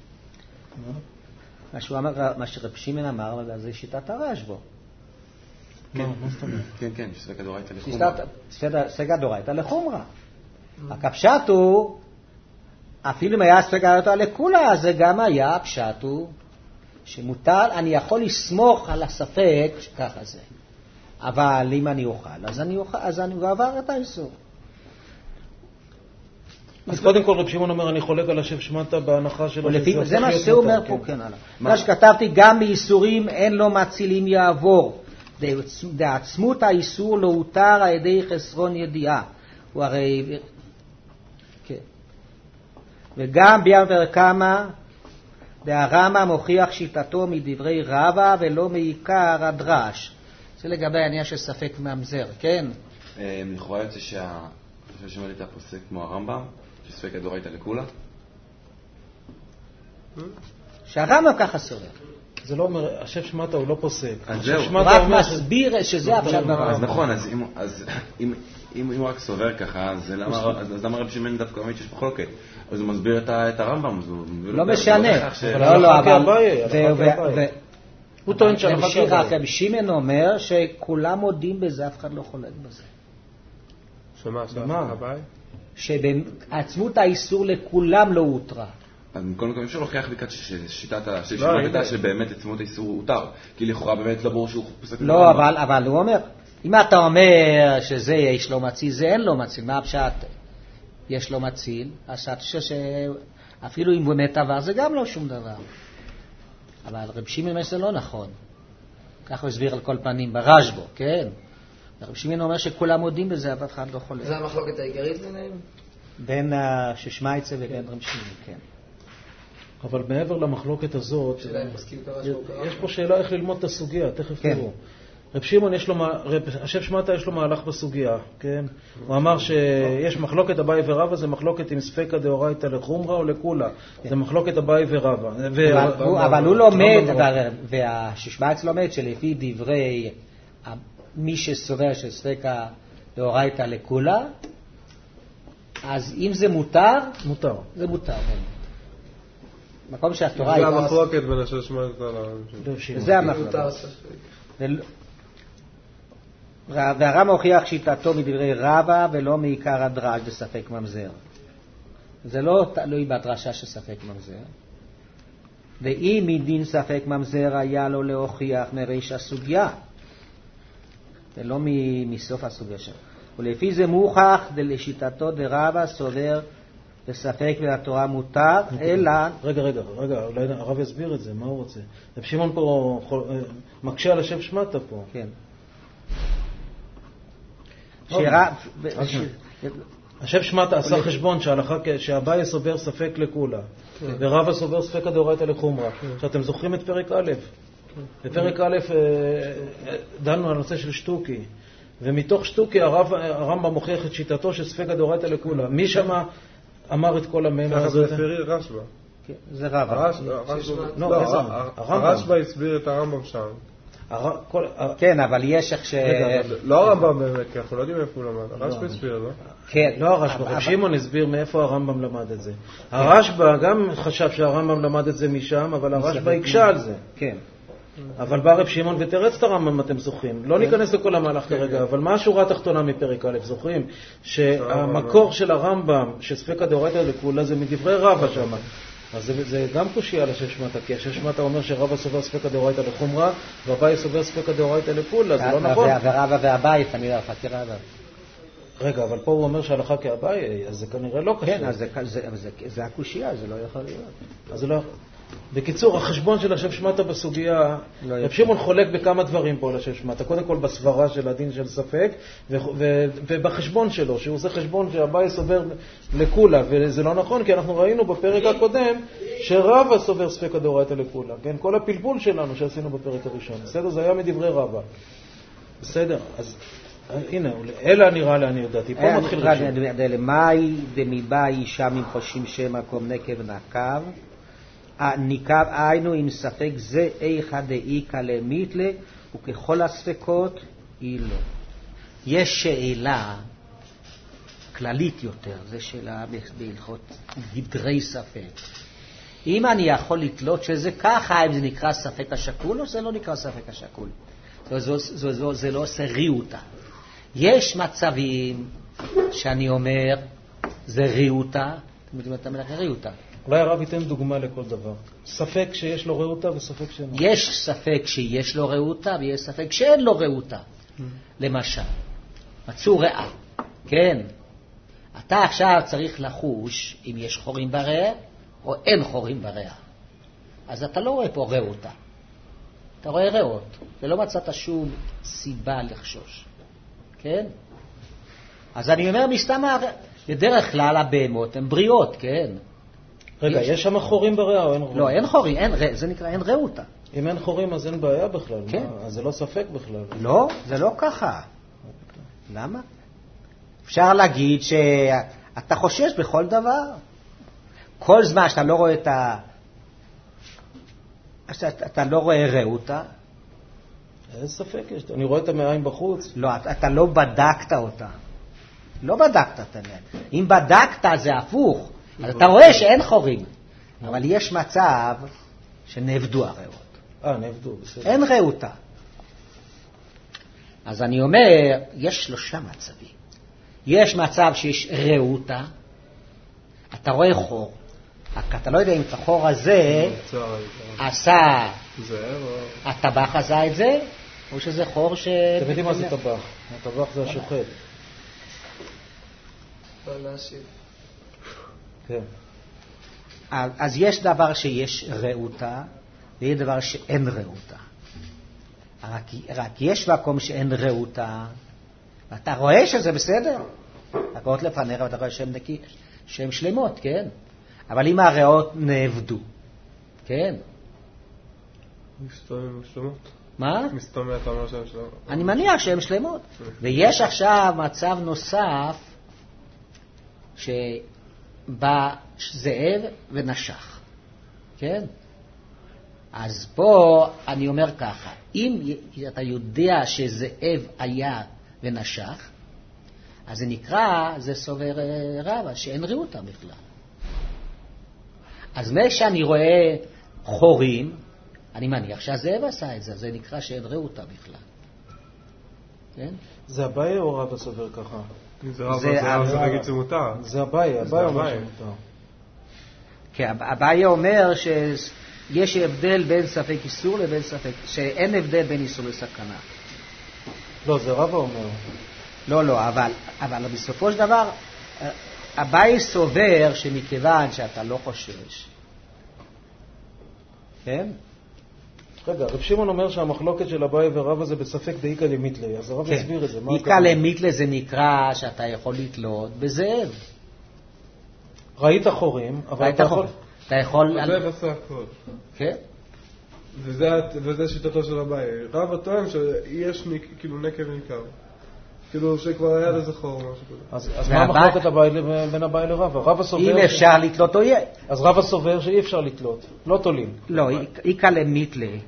[SPEAKER 2] מה שהוא אמר, מה שרב שמעון אמר, זה שיטת הרשב"א.
[SPEAKER 6] כן, כן, שספק הדורייתא לחומרה.
[SPEAKER 2] ספק הדורייתא לחומרה. הפשט הוא, אפילו אם היה ספק הדורייתא לכולה, זה גם היה, הפשט הוא, שמוטל, אני יכול לסמוך על הספק שככה זה. אבל אם אני אוכל, אז אני אוכל, אז אני עבר את האיסור.
[SPEAKER 1] אז קודם כל רב שמעון אומר, אני חולק על השב שמעתה בהנחה של...
[SPEAKER 2] זה מה שהוא אומר פה, כן, הלאה. מה שכתבתי, גם באיסורים אין לו מצילים יעבור. דעצמות האיסור לא הותר על ידי חסרון ידיעה. הוא הרי... כן. וגם ביאר ורקמה, דהרמב"ם מוכיח שיטתו מדברי רבא ולא מעיקר הדרש. זה לגבי העניין של ספק ממזר, כן?
[SPEAKER 6] לכאורה יוצא שה... שמעתי את הפוסק כמו הרמב"ם, שספק הדורייתא לכולה?
[SPEAKER 2] שהרמב"ם ככה סובר.
[SPEAKER 1] זה לא אומר, השב שמעתה הוא לא פוסק.
[SPEAKER 6] אז זהו.
[SPEAKER 2] הוא רק מסביר שזה הפשט ברמב"ם.
[SPEAKER 6] אז נכון, אז אם הוא רק סובר ככה, אז למה רב שמעון דווקא אומר שיש מחלוקת? אז הוא מסביר את הרמב"ם.
[SPEAKER 2] לא משנה.
[SPEAKER 1] לא, לא, אבל... הוא טוען
[SPEAKER 2] רב שמעון אומר שכולם מודים בזה, אף אחד לא חולק בזה.
[SPEAKER 4] שמה, שמה?
[SPEAKER 2] שבעצמות האיסור לכולם לא הותרה.
[SPEAKER 6] אז קודם כל אפשר להוכיח בקעת ששיטת השמטה שבאמת עצמות האיסור הותר, כי לכאורה באמת לא ברור שהוא פסק...
[SPEAKER 2] לא, אבל הוא אומר, אם אתה אומר שזה יש לו מציל, זה אין לו מציל, מה הפשט? יש לו מציל, אז אתה חושב שאפילו אם הוא באמת עבר, זה גם לא שום דבר. אבל רב שמעון אומר שזה לא נכון. כך הוא הסביר על כל פנים ברשב"א, כן? רב שמעון אומר שכולם מודים בזה, אבל אף אחד לא חולק.
[SPEAKER 5] זה המחלוקת העיקרית ביניהם?
[SPEAKER 2] בין ששמייצה ובין רב שמעון, כן.
[SPEAKER 1] אבל מעבר למחלוקת הזאת, יש פה שאלה איך ללמוד את הסוגיה, תכף תראו. רב שמעון יש לו, השף שמעתה יש לו מהלך בסוגיה, כן? הוא אמר שיש מחלוקת אביי ורבא, זה מחלוקת עם ספקא דאורייתא לחומרא או לקולא. זה מחלוקת אביי ורבא.
[SPEAKER 2] אבל הוא לומד, והשמייצה לומד שלפי דברי מי שסובר של ספקא דאורייתא לקולא, אז אם זה מותר,
[SPEAKER 1] מותר.
[SPEAKER 2] זה מותר. מקום שהתורה
[SPEAKER 4] זה המחלוקת בין השף שמעתה ל...
[SPEAKER 2] זה המחלוקת. והר"ם הוכיח שיטתו מדברי רבא ולא מעיקר הדרש בספק ממזר. זה לא תלוי בדרשה של ספק ממזר. ואם מדין ספק ממזר היה לו להוכיח מריש הסוגיה, ולא מסוף הסוגיה שלו. ולפי זה מוכח לשיטתו דרבא סובר בספק והתורה מותר, אלא...
[SPEAKER 1] רגע, רגע, רגע, אולי הרב יסביר את זה, מה הוא רוצה? רב שמעון פה מקשה על השף שמעתה פה.
[SPEAKER 2] כן.
[SPEAKER 1] השף שמעתה עשה חשבון שאביי סובר ספק לקולא, ורבא סובר ספקא דאורייתא לחומרא. שאתם זוכרים את פרק א', בפרק א' דנו על הנושא של שטוקי, ומתוך שטוקי הרמב"ם מוכיח את שיטתו של ספקא דאורייתא לקולא. מי שמה אמר את כל המאמר הזה?
[SPEAKER 4] זה פרי רשב"א.
[SPEAKER 2] זה רבא.
[SPEAKER 4] הרשב"א הסביר את הרמב"ם שם.
[SPEAKER 2] כן, אבל יש איך ש...
[SPEAKER 4] לא הרמב"ם באמת, כי אנחנו לא יודעים איפה הוא למד. הרשב"א הסביר, לא?
[SPEAKER 2] כן.
[SPEAKER 1] לא הרשב"א, רב שמעון הסביר מאיפה הרמב"ם למד את זה. הרשב"א גם חשב שהרמב"ם למד את זה משם, אבל הרשב"א הקשה על זה.
[SPEAKER 2] כן.
[SPEAKER 1] אבל בא רב שמעון ותרץ את הרמב"ם, אתם זוכרים. לא ניכנס לכל המהלך כרגע, אבל מה השורה התחתונה מפרק א', זוכרים? שהמקור של הרמב"ם, שספקא דאורייתא לקולא, זה מדברי רבא שם. אז זה, זה גם קושי על השף שמעתה, כי השף שמעתה אומר שרבא סובר ספקא דאורייתא לחומרא, ואביי סובר ספקא דאורייתא לקולא, זה לא נכון.
[SPEAKER 2] ורבא ואביי, אני הלכה כרבא.
[SPEAKER 1] רגע, אבל פה הוא אומר שהלכה כאביי, אז זה כנראה לא קשור.
[SPEAKER 2] כן, אז זה, זה, זה, זה הקושייה, זה לא יכול להיות.
[SPEAKER 1] אז זה לא... בקיצור, החשבון של השף שמעתה בסוגיה, רב שמעון חולק בכמה דברים פה על השף שמעתה. קודם כל בסברה של הדין של ספק, ו- ו- ובחשבון שלו, שהוא עושה חשבון שאביי סובר לקולא, וזה לא נכון, כי אנחנו ראינו בפרק הקודם שרבא סובר ספקא דאורייתא לקולא. כן, כל הפלפול שלנו שעשינו בפרק הראשון. בסדר? זה היה מדברי רבא. בסדר? אז הנה, אלא נראה לי אני יודעתי. פה מתחיל רשום.
[SPEAKER 2] דלמאי דמיבאי שם אם חושבים שמקום נקב נקב, ניקב היינו עם ספק זה איכא דאיכא למיתלה, וככל הספקות היא לא. יש שאלה כללית יותר, זו שאלה בהלכות גדרי ספק. אם אני יכול לתלות שזה ככה, אם זה נקרא ספק השקול, או זה לא נקרא ספק השקול. זה, זה, זה, זה לא עושה ריאותה. יש מצבים שאני אומר, זה ריאותה, אתם יודעים את המלך ריאותה.
[SPEAKER 1] אולי הרב ייתן דוגמה לכל דבר. ספק שיש לו ראותה וספק שאין לו.
[SPEAKER 2] יש ספק שיש לו ראותה ויש ספק שאין לו ראותה. למשל, מצאו ריאה. כן. אתה עכשיו צריך לחוש אם יש חורים בריאה או אין חורים בריאה. אז אתה לא רואה פה ראותה. אתה רואה ריאות. ולא מצאת שום סיבה לחשוש. כן? אז אני אומר מסתם, בדרך כלל הבהמות הן בריאות, כן?
[SPEAKER 1] רגע, יש שם חורים בריאה או אין חורים?
[SPEAKER 2] לא, אין חורים, אין, זה נקרא, אין ראותה.
[SPEAKER 1] אם אין חורים אז אין בעיה בכלל.
[SPEAKER 2] כן.
[SPEAKER 1] מה? אז זה לא ספק בכלל.
[SPEAKER 2] לא, זה לא ככה. למה? אפשר להגיד שאתה חושש בכל דבר. כל זמן שאתה לא רואה את ה... אתה לא רואה ראותה.
[SPEAKER 1] איזה ספק יש? אני רואה את המעיים בחוץ.
[SPEAKER 2] לא, אתה לא בדקת אותה. לא בדקת את העניין. אם בדקת זה הפוך. אז אתה רואה שאין חורים, אבל יש מצב שנעבדו הריאות.
[SPEAKER 1] אה, נעבדו, בסדר.
[SPEAKER 2] אין ראותה. אז אני אומר, יש שלושה מצבים. יש מצב שיש ראותה, אתה רואה חור, רק אתה לא יודע אם את החור הזה עשה, הטבח עשה את זה, או שזה חור ש...
[SPEAKER 1] אתם יודעים מה זה טבח? הטבח זה השוחט. כן.
[SPEAKER 2] אז יש דבר שיש רעותה, ויש דבר שאין רעותה. רק, רק יש מקום שאין רעותה, ואתה רואה שזה בסדר. הריאות לפניך ואתה רואה שהן נקי, שהן שלמות, כן? אבל אם הריאות נאבדו, כן?
[SPEAKER 4] מסתובבים שלמות.
[SPEAKER 2] מה?
[SPEAKER 4] מסתובבים אתה אומר שהן שלמות.
[SPEAKER 2] אני מניח שהן שלמות. ויש עכשיו מצב נוסף, שבא זאב ונשך, כן? אז פה אני אומר ככה, אם אתה יודע שזאב היה ונשך, אז זה נקרא, זה סובר רבא, שאין רעותה בכלל. אז מה שאני רואה חורים, אני מניח שהזאב עשה את זה, זה נקרא שאין רעותה בכלל. כן?
[SPEAKER 1] זה אביי או רבא סובר ככה?
[SPEAKER 4] זה רבא, זה רבא, זה נגיד זה מותר.
[SPEAKER 1] זה אביי, אביי אומר שמותר.
[SPEAKER 2] כן, אביי אומר שיש הבדל בין ספק איסור לבין ספק, שאין הבדל בין איסור לסכנה.
[SPEAKER 1] לא, זה רבא אומר.
[SPEAKER 2] לא, לא, אבל, אבל בסופו של דבר, אביי סובר שמכיוון שאתה לא חושש, כן?
[SPEAKER 1] רגע, רב שמעון אומר שהמחלוקת של אביי ורבא זה בספק דאיקא למיתלי, אז הרב יסביר את זה.
[SPEAKER 2] איקא למיתלי זה נקרא שאתה יכול לתלות בזאב.
[SPEAKER 1] ראית חורים, אבל אתה יכול...
[SPEAKER 2] אתה יכול...
[SPEAKER 4] זאב עשה הכל.
[SPEAKER 2] כן?
[SPEAKER 4] וזה שיטתו של אביי. רבא טוען שיש כאילו נקב ניכר. כאילו שכבר היה לזה חור או משהו כזה.
[SPEAKER 1] אז מה המחלוקת בין אביי לרבא? רבא סובר...
[SPEAKER 2] אם אפשר לתלות או יהיה.
[SPEAKER 1] אז רבא סובר שאי אפשר לתלות, לא תולים.
[SPEAKER 2] לא, איקא למיתלי.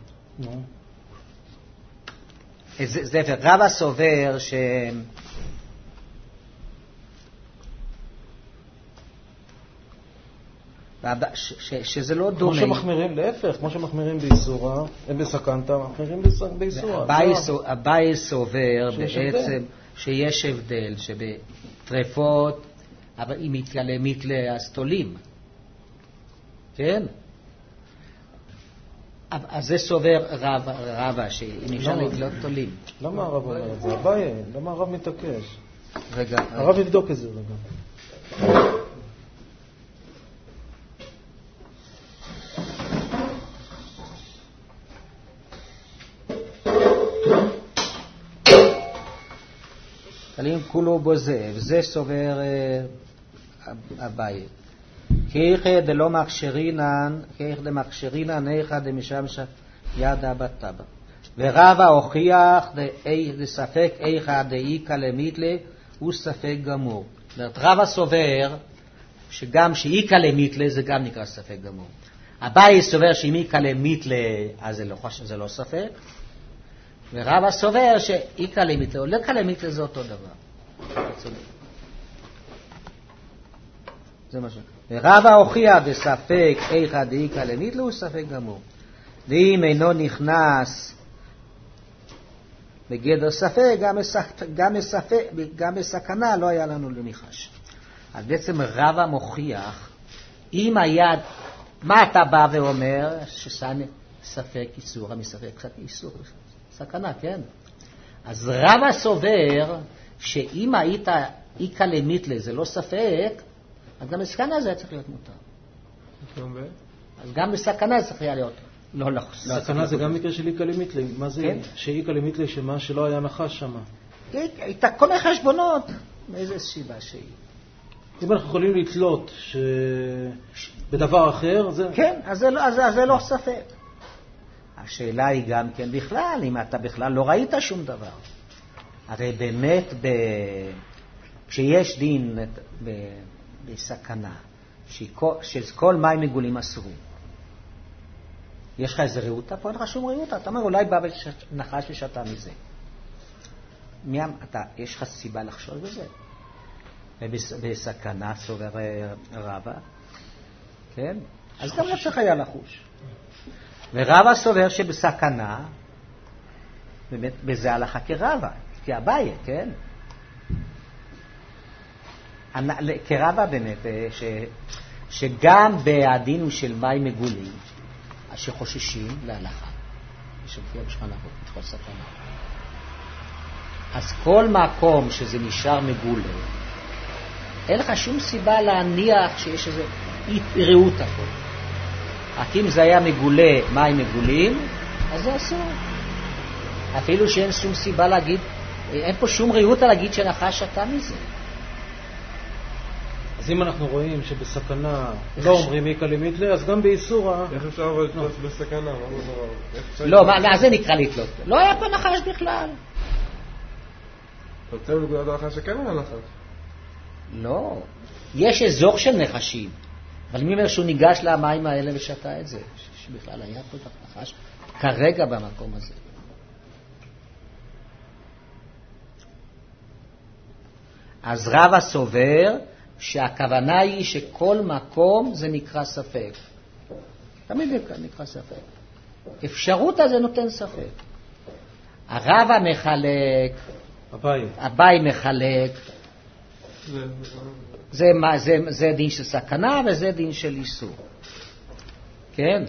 [SPEAKER 2] זה רבא סובר ש... שזה לא דומה.
[SPEAKER 1] כמו שמחמירים, להפך, כמו שמחמירים באיסורה, הם בסכנתא, מחמירים באיסורה.
[SPEAKER 2] אביי סובר בעצם שיש הבדל, שבטרפות, אבל אם מתגלמית לאסטולים. כן? אז זה סובר רבא, שאם אפשר לגלות תולים.
[SPEAKER 1] למה הרב אומר את זה? אביי, למה הרב מתעקש?
[SPEAKER 2] רגע.
[SPEAKER 1] הרב יבדוק את זה רגע.
[SPEAKER 2] אם כולו בו זאב, זה סובר אביי. כאיכא דלא מכשירינן, כאיכא דמכשירינן, איכא דמשם ידא בטבע. ורבא הוכיח דספק איכא דאיקא למיתלה, הוא ספק גמור. זאת אומרת, רבא סובר שגם שאיקא למיתלה זה גם נקרא ספק גמור. אביי סובר שאם איקא למיתלה, אז זה לא, זה לא ספק. ורבא סובר שאיקא למיתלה או לקא למיתלה זה אותו דבר. זה מה ש... ורבא הוכיח בספק איכא דאיקא למיתלה הוא ספק גמור. ואם אינו נכנס בגדר ספק, גם בספק, גם בספק, גם בסכנה לא היה לנו לניחש. אז בעצם רבא מוכיח, אם היה, מה אתה בא ואומר? ששם ספק איסור, מספק קצת איסור. סכנה, כן? אז רבא סובר שאם היית איקא למיתלה זה לא ספק, אז גם בסכנה זה צריך להיות מותר. אז גם בסכנה זה צריך להיות. לא, לא.
[SPEAKER 1] סכנה זה גם מקרה של איקא למיתלה. מה זה? שאיקא למיתלה שמה שלא היה נחש שם.
[SPEAKER 2] הייתה כל מיני חשבונות. מאיזה סיבה שהיא.
[SPEAKER 1] אם אנחנו יכולים לתלות בדבר אחר, זה...
[SPEAKER 2] כן, אז זה לא ספק. השאלה היא גם כן בכלל, אם אתה בכלל לא ראית שום דבר. הרי באמת, ב... כשיש דין ב... בסכנה, שכל, שכל מים מגולים אסרו, יש לך איזה רעותה? פה אין לך שום רעותה. אתה אומר, אולי בא נחש ושתה מזה. מי, אתה, יש לך סיבה לחשוב בזה? ובסכנה סובר רבא, כן? אז גם לא צריך היה לחוש. ורבא סובר שבסכנה, באמת, בזה הלכה כרבא, כאביי, כן? כרבא באמת, ש, שגם בדין של מים מגולים, אשר חוששים להלכה, שמופיע בשולחן ערוך, הלכות סכנה. אז כל מקום שזה נשאר מגולה, אין לך שום סיבה להניח שיש איזו ראות הכל. רק אם זה היה מגולה, מים מגולים, אז זה אסור. אפילו שאין שום סיבה להגיד, אין פה שום ראות להגיד שנחש שתה מזה.
[SPEAKER 1] אז אם אנחנו רואים שבסכנה לא אומרים איקה למיתלה, אז גם באיסורה...
[SPEAKER 4] איך אפשר לתלות בסכנה?
[SPEAKER 2] לא, מה זה נקרא לתלות? לא היה פה נחש בכלל.
[SPEAKER 4] אתה רוצה לנקודת ההלכה שכן היה נחש?
[SPEAKER 2] לא. יש אזור של נחשים, אבל מי אומר שהוא ניגש למים האלה ושתה את זה? שבכלל היה פה נחש כרגע במקום הזה. אז רב הסובר שהכוונה היא שכל מקום זה נקרא ספק. תמיד נקרא ספק. אפשרות הזה נותן ספק. הרב המחלק,
[SPEAKER 1] אביי.
[SPEAKER 2] אביי מחלק, זה, זה, זה דין של סכנה וזה דין של איסור. כן?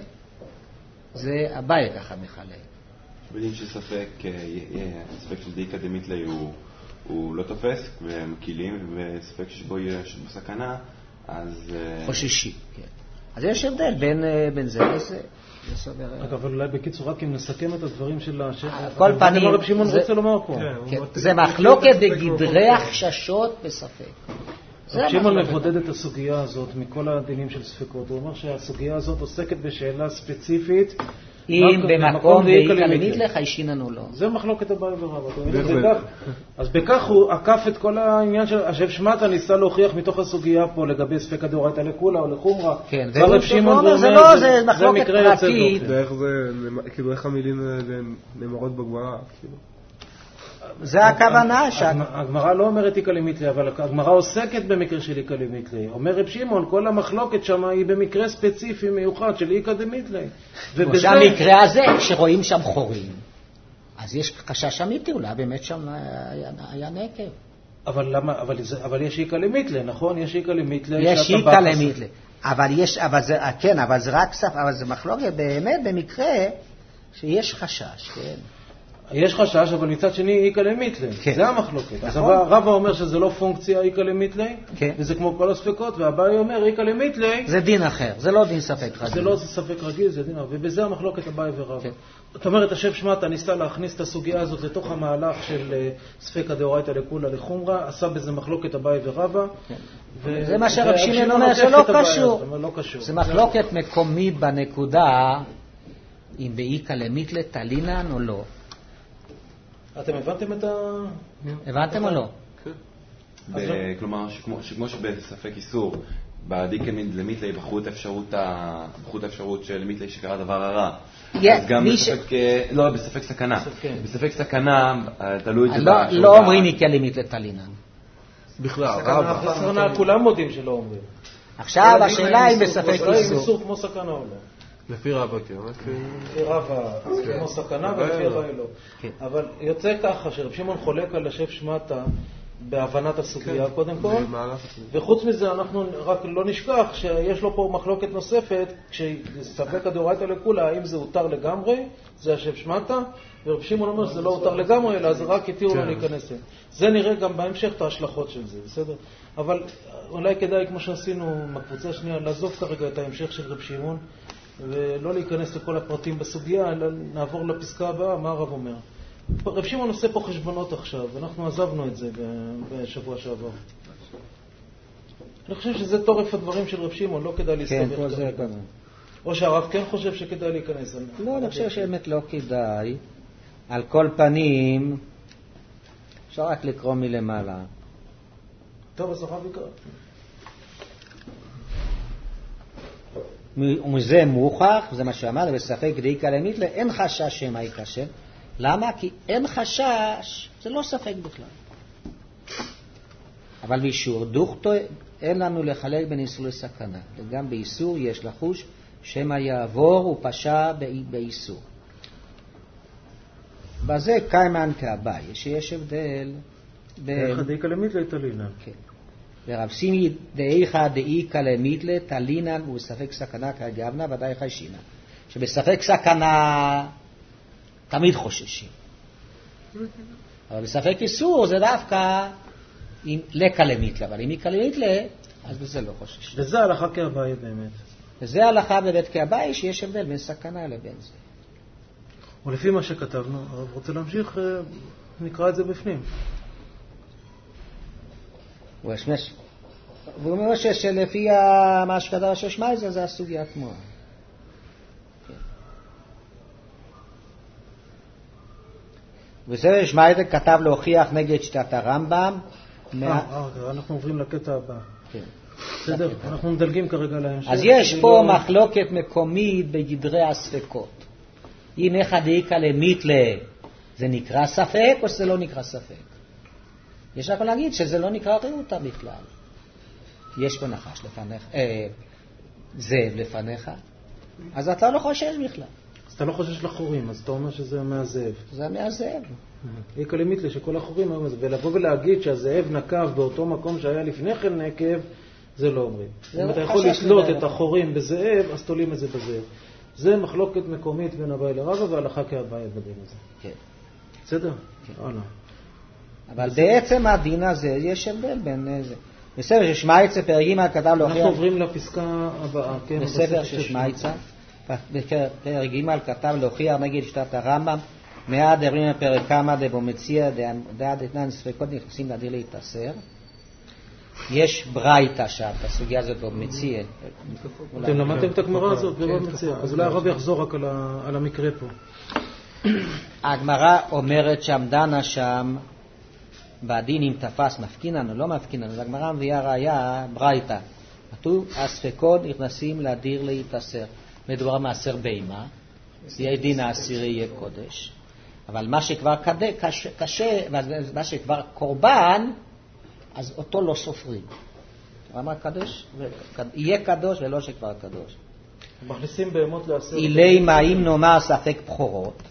[SPEAKER 2] זה אביי ככה מחלק.
[SPEAKER 6] בדין של ספק, ספק של דאיקה דמיתלי הוא... הוא לא תופס, ומקילים, וספק שבו יש בסכנה, אז...
[SPEAKER 2] חוששי, כן. אז יש הבדל בין, בין זה לזה.
[SPEAKER 1] אגב, אבל אולי בקיצור, רק אם נסכם את הדברים של...
[SPEAKER 2] כל פנים...
[SPEAKER 1] רב שמעון רוצה לומר פה.
[SPEAKER 2] זה מחלוקת בגדרי החששות בספק.
[SPEAKER 1] רב שמעון מבודד את הסוגיה הזאת מכל הדינים של ספקות. הוא אומר שהסוגיה הזאת עוסקת בשאלה ספציפית,
[SPEAKER 2] אם במקום ואיקה למיתלה חיישינן או לא.
[SPEAKER 1] זה מחלוקת אביי ורבא. אז בכך הוא עקף את כל העניין של השב שמטה, ניסה להוכיח מתוך הסוגיה פה לגבי ספק הדאורייתא לקולא או לחומרא.
[SPEAKER 2] כן, והרב שמעון אומר, זה לא, זה מחלוקת פרטית.
[SPEAKER 4] ואיך זה, כאילו איך המילים נאמרות בגמרא, כאילו.
[SPEAKER 2] זה הכוונה.
[SPEAKER 1] הגמרא לא אומרת איקה למיתלה, אבל הגמרא עוסקת במקרה של איקה למיתלה. אומר רב שמעון, כל המחלוקת שם היא במקרה ספציפי מיוחד של איקה דמיתלה.
[SPEAKER 2] ובזה המקרה הזה, שרואים שם חורים, אז יש חשש אמיתי, אולי באמת שם היה נקב.
[SPEAKER 1] אבל למה, אבל, זה, אבל יש איקה למיתלה, נכון? יש איקה למיתלה.
[SPEAKER 2] יש איקה למיתלה. אבל יש, אבל זה, כן, אבל זה רק סף, אבל זה מחלוקת באמת במקרה שיש חשש, כן.
[SPEAKER 1] יש חשש, אבל מצד שני איקה למיתלה. כן. זה המחלוקת. אז רבא אומר שזה לא פונקציה איקה למיתלה, כן. וזה כמו כל הספקות, והאביי אומר איקה למיתלה.
[SPEAKER 2] זה דין אחר, זה לא דין ספק רגיל.
[SPEAKER 1] זה לא ספק רגיל, זה דין אחר. ובזה המחלוקת אביי ורבא. כן. זאת אומרת, השב שמטה ניסה להכניס את הסוגיה הזאת לתוך המהלך של ספק הדאורייתא לקולא לחומרא, עשה בזה מחלוקת אביי ורבא.
[SPEAKER 2] כן. ו... זה מה שרב שמעון אומר שלא קשור. לא קשור. זה מחלוקת מקומית בנקודה, אם באיקה למיתלה תלינן או לא.
[SPEAKER 1] אתם הבנתם את ה...
[SPEAKER 2] הבנתם או לא?
[SPEAKER 6] כלומר, שכמו שבספק איסור, בדאיקה למיתלי בחרו את האפשרות של מיתלי שקרה דבר הרע. אז גם בספק, לא, בספק סכנה. בספק סכנה, תלוי את זה...
[SPEAKER 2] לא אומרים איקה למיתלה תלינן.
[SPEAKER 1] בכלל, סכנה, כולם מודים שלא אומרים.
[SPEAKER 2] עכשיו השאלה היא בספק איסור.
[SPEAKER 1] איסור כמו סכנה או לא.
[SPEAKER 4] לפי רבא, כן.
[SPEAKER 1] לפי רבא, כמו סכנה ולפי אביי לא. אבל יוצא ככה שרב שמעון חולק על השב שמטה בהבנת הסוגיה קודם כל, וחוץ מזה אנחנו רק לא נשכח שיש לו פה מחלוקת נוספת, כשספק הדאורייתא לקולא, האם זה הותר לגמרי, זה השב שמטה, ורב שמעון אומר שזה לא הותר לגמרי, אלא זה רק התירו לו להיכנס. זה נראה גם בהמשך את ההשלכות של זה, בסדר? אבל אולי כדאי, כמו שעשינו מהקבוצה השנייה, לעזוב כרגע את ההמשך של רב שמעון, ולא להיכנס לכל הפרטים בסוגיה, אלא נעבור לפסקה הבאה, מה הרב אומר. רב שמעון עושה פה חשבונות עכשיו, ואנחנו עזבנו את זה בשבוע שעבר. אני חושב שזה תורף הדברים של רב שמעון, לא כדאי להסתבך.
[SPEAKER 2] כן, זה גם.
[SPEAKER 1] או שהרב כן חושב שכדאי להיכנס.
[SPEAKER 2] לא, אני חושב שבאמת לא כדאי. על כל פנים, אפשר רק לקרוא מלמעלה.
[SPEAKER 1] טוב, אז הרב יקרא.
[SPEAKER 2] ומזה מוכח, זה מה שאמר, בספק דאיקה למיתלה, אין חשש שמא ייכשל. למה? כי אין חשש, זה לא ספק בכלל. אבל באיסור דוכתא אין לנו לחלק בין איסור לסכנה. וגם באיסור יש לחוש שמא יעבור ופשע באיסור. בזה קיימן כאביי, שיש הבדל בין...
[SPEAKER 1] איך דאיקה למיתלה תלינן.
[SPEAKER 2] כן. ורב שימי דאיכא דאיכא למיתלה תלינן ובספק סכנה כגבנה ודאי חיישינה. שבספק סכנה תמיד חוששים. אבל בספק איסור זה דווקא עם לקה למיתלה, אבל אם היא כלמיתלה, אז בזה לא חוששים.
[SPEAKER 1] וזה הלכה כאביי באמת.
[SPEAKER 2] וזה הלכה בבית כאביי שיש הבדל בין סכנה לבין זה.
[SPEAKER 1] ולפי מה שכתבנו, הרב רוצה להמשיך, נקרא את זה בפנים.
[SPEAKER 2] הוא אומר שלפי מה שכתב ששמייזר זה הסוגיית מוח. בסדר, שמייזר כתב להוכיח נגד שיטת הרמב"ם.
[SPEAKER 1] אנחנו עוברים לקטע הבא. בסדר, אנחנו מדלגים כרגע להמשך.
[SPEAKER 2] אז יש פה מחלוקת מקומית בגדרי הספקות. אם אחד דאיכא למיתלה זה נקרא ספק או שזה לא נקרא ספק? יש לך להגיד שזה לא נקרא ראותה בכלל. יש פה נחש לפניך, אה, זאב לפניך, אז אתה לא חושש בכלל.
[SPEAKER 1] אז אתה לא חושש לחורים, אז אתה אומר שזה מהזאב.
[SPEAKER 2] זה מהזאב.
[SPEAKER 1] דאיכא למיתלה שכל החורים היו מזה, ולבוא ולהגיד שהזאב נקב באותו מקום שהיה לפני כן נקב, זה לא אומרים. אם אתה יכול לתלות את החורים בזאב, אז תולים את זה בזאב. זה מחלוקת מקומית בין אביי לרבא והלכה כאביי בדין הזה.
[SPEAKER 2] כן.
[SPEAKER 1] בסדר? הלאה.
[SPEAKER 2] אבל בעצם הדין הזה יש הבדל בין זה. בסדר ששמייצה פרק ג' כתב להוכיח...
[SPEAKER 1] אנחנו עוברים לפסקה הבאה.
[SPEAKER 2] בספר ששמייצה פרק ג' כתב להוכיח נגד שיטת הרמב"ם מעד דברים בפרק כמה דבו מציע דעת אתנן ספקות נכנסים לדיר להתאסר. יש ברייתא שם, הסוגיה הזאת בו מציע.
[SPEAKER 1] אתם למדתם את הגמרא הזאת בבו מציע, אז אולי הרב יחזור רק על המקרה פה.
[SPEAKER 2] הגמרא אומרת שם, דנה שם, בדין אם תפס מפקינן או לא מפקינן, אז הגמרא מביאה ראיה ברייתא. כתוב, הספקות נכנסים לדיר להתאסר. מדובר מעשר בהמה, יהיה דין העשירי יהיה קודש. אבל מה שכבר קשה, קשה, מה שכבר קורבן, אז אותו לא סופרים. הוא אמר קדוש, יהיה קדוש ולא שכבר קדוש.
[SPEAKER 1] מכניסים בהמות לעשר.
[SPEAKER 2] אילי מים נאמר ספק בחורות.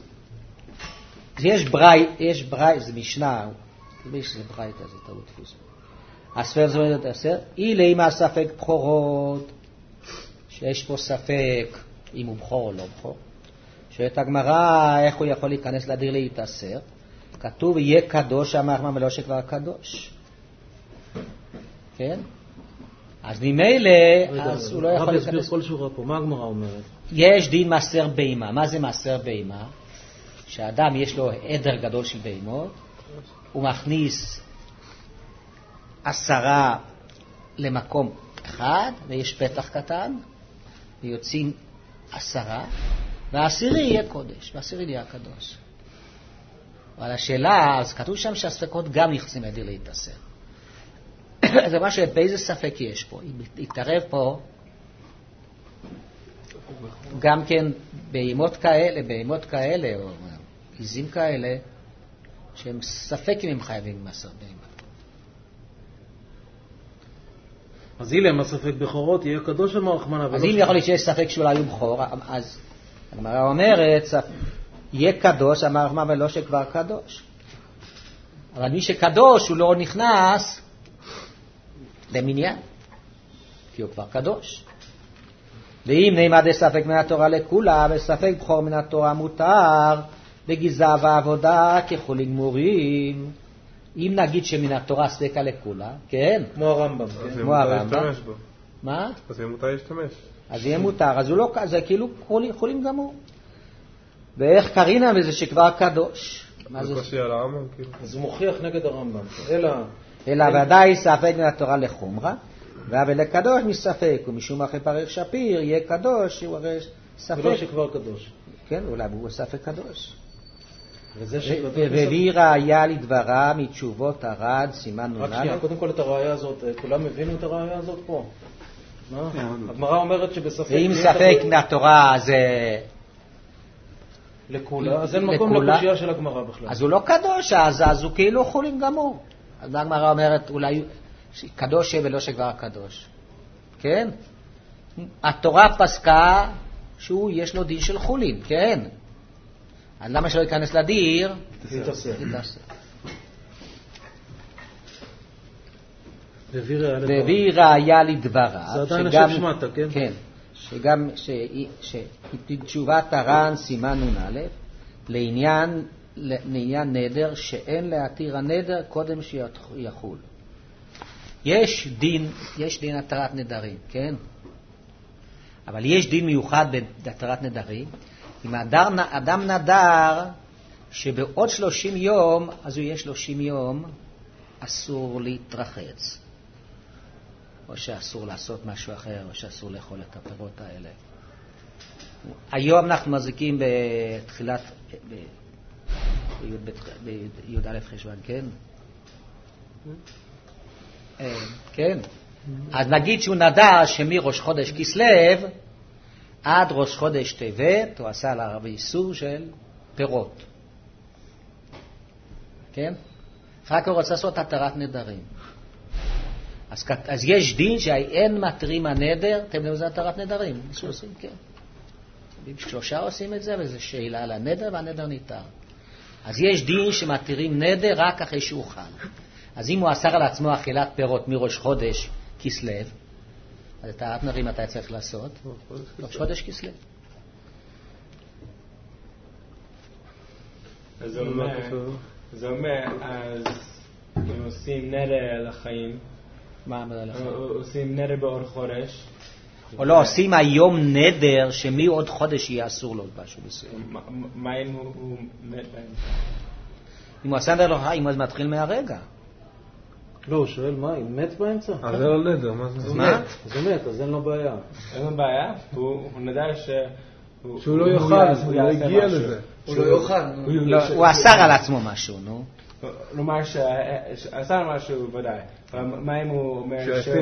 [SPEAKER 2] יש ברי, יש ברי, זה משנה, זה שזה ברייתא, זה טעות דפוס. הספר זה לא עשר. אילי מה ספק בחורות, שיש פה ספק אם הוא בחור או לא בחור. שאת הגמרא, איך הוא יכול להיכנס לדיר להתאסר? כתוב, יהיה קדוש, אמר ולא שכבר קדוש. כן? אז ממילא, אז הוא לא יכול להיכנס...
[SPEAKER 1] הרב יסביר כל שורה פה, מה הגמרא אומרת?
[SPEAKER 2] יש דין מעשר בהמה. מה זה מעשר בהמה? שאדם יש לו עדר גדול של בהמות, הוא מכניס עשרה למקום אחד, ויש פתח קטן, ויוצאים עשרה, והעשירי יהיה קודש, והעשירי יהיה הקדוש. אבל השאלה, אז כתוב שם שהספקות גם נכנסים לדיר להתאסר. זה מה שבאיזה ספק יש פה. אם יתערב פה, גם כן בהימות כאלה, בהימות כאלה, או עיזים כאלה, שהם ספק אם הם חייבים מעשר בהמה.
[SPEAKER 1] אז אילם הספק בכורות יהיה קדוש אמר רחמנא.
[SPEAKER 2] אז אם יכול להיות שיש ספק שאולי היו בכור, אז הגמרא אומרת, יהיה קדוש אמר רחמנא ולא שכבר קדוש. אבל מי שקדוש הוא לא נכנס למניין, כי הוא כבר קדוש. ואם נעמד ספק מן התורה לכולה, וספק בכור מן התורה מותר, בגזע ועבודה כחולים גמורים. אם נגיד שמן התורה ספקה לכולה, כן?
[SPEAKER 1] כמו הרמב"ם.
[SPEAKER 2] כמו הרמב"ם. מה?
[SPEAKER 4] אז יהיה מותר להשתמש.
[SPEAKER 2] אז יהיה מותר, אז הוא לא, זה כאילו חולים גמור. ואיך קרינה בזה שכבר קדוש?
[SPEAKER 4] זה קושי על הרמב"ם, כאילו.
[SPEAKER 1] אז הוא מוכיח נגד הרמב"ם. אלא...
[SPEAKER 2] אלא ודאי ספק מן התורה לחומרה, אבל לקדוש מספק, ומשום אחרי פרק שפיר יהיה קדוש, הוא הרי ספק.
[SPEAKER 1] ולא שכבר קדוש.
[SPEAKER 2] כן, אולי הוא ספק קדוש.
[SPEAKER 1] והביא
[SPEAKER 2] ראיה לדברה מתשובות הרד, סימן נ"א.
[SPEAKER 1] רק שנייה, קודם כל את הראיה הזאת, כולם הבינו את הראיה הזאת פה? הגמרא אומרת שבספק...
[SPEAKER 2] ואם ספק מהתורה זה...
[SPEAKER 1] לכולה, אז אין מקום לקושייה של הגמרא בכלל.
[SPEAKER 2] אז הוא לא קדוש, אז הוא כאילו חולים גמור. אז הגמרא אומרת אולי קדוש ולא שכבר קדוש. כן? התורה פסקה שהוא יש לו דין של חולים, כן? אז למה שלא ייכנס לדיר?
[SPEAKER 1] תתאסר.
[SPEAKER 2] והביא ראיה לדבריו.
[SPEAKER 1] זה עדיין השם שמעת, כן?
[SPEAKER 2] כן. שגם, שתשובת הר"ן סימן נ"א, לעניין, לעניין נדר, שאין להתיר הנדר קודם שיחול. יש דין, יש דין התרת נדרים, כן? אבל יש דין מיוחד בהתרת נדרים. אם אדם, אדם נדר שבעוד שלושים יום, אז הוא יהיה שלושים יום, אסור להתרחץ. או שאסור לעשות משהו אחר, או שאסור לאכול את הפירות האלה. היום אנחנו מזיקים בתחילת, בי"א חשוון, כן? כן. אז נגיד שהוא נדע שמראש חודש כסלו עד ראש חודש טבת הוא עשה לערב איסור של פירות. כן? אחר כך הוא רוצה לעשות התרת נדרים. אז, אז יש דין שאין מתרים הנדר, אתם יודעים זה התרת נדרים. עושים, כן. שלושה עושים את זה, וזו שאלה על הנדר, והנדר ניתר. אז יש דין שמתירים נדר רק אחרי שהוא חל. אז אם הוא אסר על עצמו אכילת פירות מראש חודש כסלו, אז את התרת מתי צריך לעשות? ראש חודש כסלו.
[SPEAKER 3] אז זה אומר, אז אם עושים נדר לחיים,
[SPEAKER 2] מה נדר לחיים?
[SPEAKER 3] עושים נדר בעוד חודש,
[SPEAKER 2] או לא, עושים היום נדר שמי עוד חודש יהיה אסור לו משהו מסוים.
[SPEAKER 3] מה אם הוא מת באמצע?
[SPEAKER 2] אם הוא עשה נדר לחיים, אז מתחיל מהרגע.
[SPEAKER 1] לא, הוא שואל מה, אם מת באמצע?
[SPEAKER 4] אז זה לא נדר, מה זה?
[SPEAKER 1] הוא מת, אז הוא מת, אז אין לו בעיה.
[SPEAKER 3] אין לו בעיה? הוא נדע ש...
[SPEAKER 4] שהוא לא יאכל, הוא לא הגיע לזה.
[SPEAKER 5] הוא לא יאכל.
[SPEAKER 2] הוא אסר על עצמו משהו, נו.
[SPEAKER 3] נאמר שעשה משהו ודאי. מה אם הוא אומר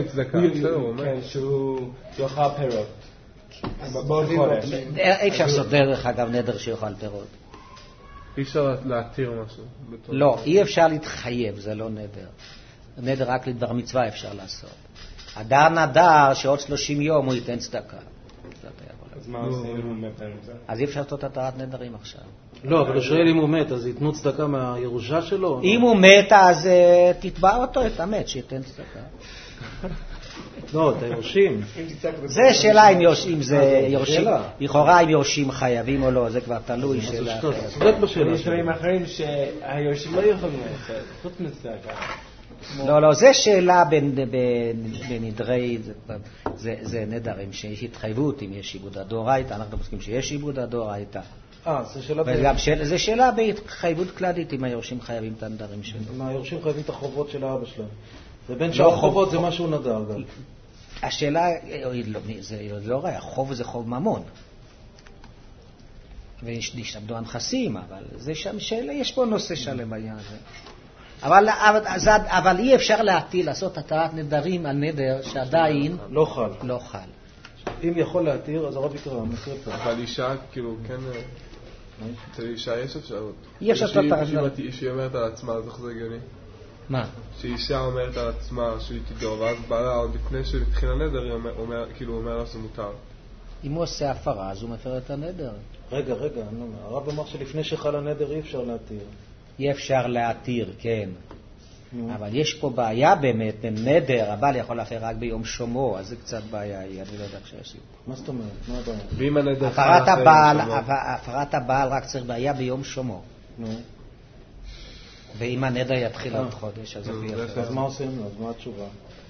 [SPEAKER 3] שהוא יאכל פירות? בעוד חודש.
[SPEAKER 2] אי אפשר לעשות דרך אגב נדר שיאכל פירות.
[SPEAKER 4] אי אפשר להתיר משהו.
[SPEAKER 2] לא, אי אפשר להתחייב, זה לא נדר. נדר רק לדבר מצווה אפשר לעשות. הדר נדר שעוד שלושים יום הוא ייתן צדקה.
[SPEAKER 3] אז מה עושים אם הוא מת?
[SPEAKER 2] אז אי אפשר לעשות התרת נדרים עכשיו.
[SPEAKER 1] לא, אבל הוא שואל אם הוא מת, אז ייתנו צדקה מהירושה שלו?
[SPEAKER 2] אם הוא מת, אז תתבע אותו, את המת, שייתן צדקה.
[SPEAKER 1] לא, את היורשים.
[SPEAKER 2] זה שאלה אם זה יורשים, לכאורה אם יורשים חייבים או לא, זה כבר תלוי שאלה אחרת.
[SPEAKER 3] יש דברים אחרים שהיורשים לא יכולים לעשות, חוץ מצדקה.
[SPEAKER 2] לא, לא, זה שאלה בנדרי, זה נדרים, שיש התחייבות אם יש עיבוד הדאורייתא, אנחנו מסכים שיש עיבוד הדאורייתא.
[SPEAKER 1] אה, זה שאלה...
[SPEAKER 2] זה שאלה בהתחייבות כללית אם היורשים חייבים את הנדרים שלו.
[SPEAKER 1] אם היורשים חייבים את החובות של האבא שלהם. ובין שאר החובות זה משהו נדר גם.
[SPEAKER 2] השאלה, זה לא רע, החוב זה חוב ממון. ונשתמדו הנכסים, אבל זה שם שאלה, יש פה נושא שלם בעניין הזה. אבל, אבל, אבל אי אפשר להטיל, לעשות התרת נדרים על נדר שעדיין
[SPEAKER 1] לא חל.
[SPEAKER 2] לא חל.
[SPEAKER 1] אם יכול להתיר, אז הרב יקרא, מקריא פה.
[SPEAKER 4] אבל אישה, כאילו, כן, אצל אישה יש אפשרות.
[SPEAKER 2] אי אפשר לעשות התרת נדרים.
[SPEAKER 4] שהיא אומרת על עצמה, אז איך זה הגיוני?
[SPEAKER 2] מה?
[SPEAKER 4] שאישה אומרת על עצמה שהיא תדור, ואז בעלה עוד לפני שהתחיל הנדר, כאילו, אומר לה שזה מותר.
[SPEAKER 2] אם הוא עושה הפרה, אז הוא מפר את הנדר.
[SPEAKER 1] רגע, רגע, הרב אמר שלפני שחל הנדר אי אפשר להתיר.
[SPEAKER 2] אי אפשר להתיר, כן. אבל יש פה בעיה באמת, נדר, הבעל יכול להפר רק ביום שומו, אז זה קצת בעיה, אני לא יודע שיש.
[SPEAKER 1] מה זאת אומרת? מה הבעיה?
[SPEAKER 4] ואם הנדר
[SPEAKER 2] הפרת הבעל, הפרת הבעל רק צריך בעיה ביום שומו. ואם הנדר יתחיל עוד חודש, אז זה יפה.
[SPEAKER 1] אז מה עושים? אז מה התשובה?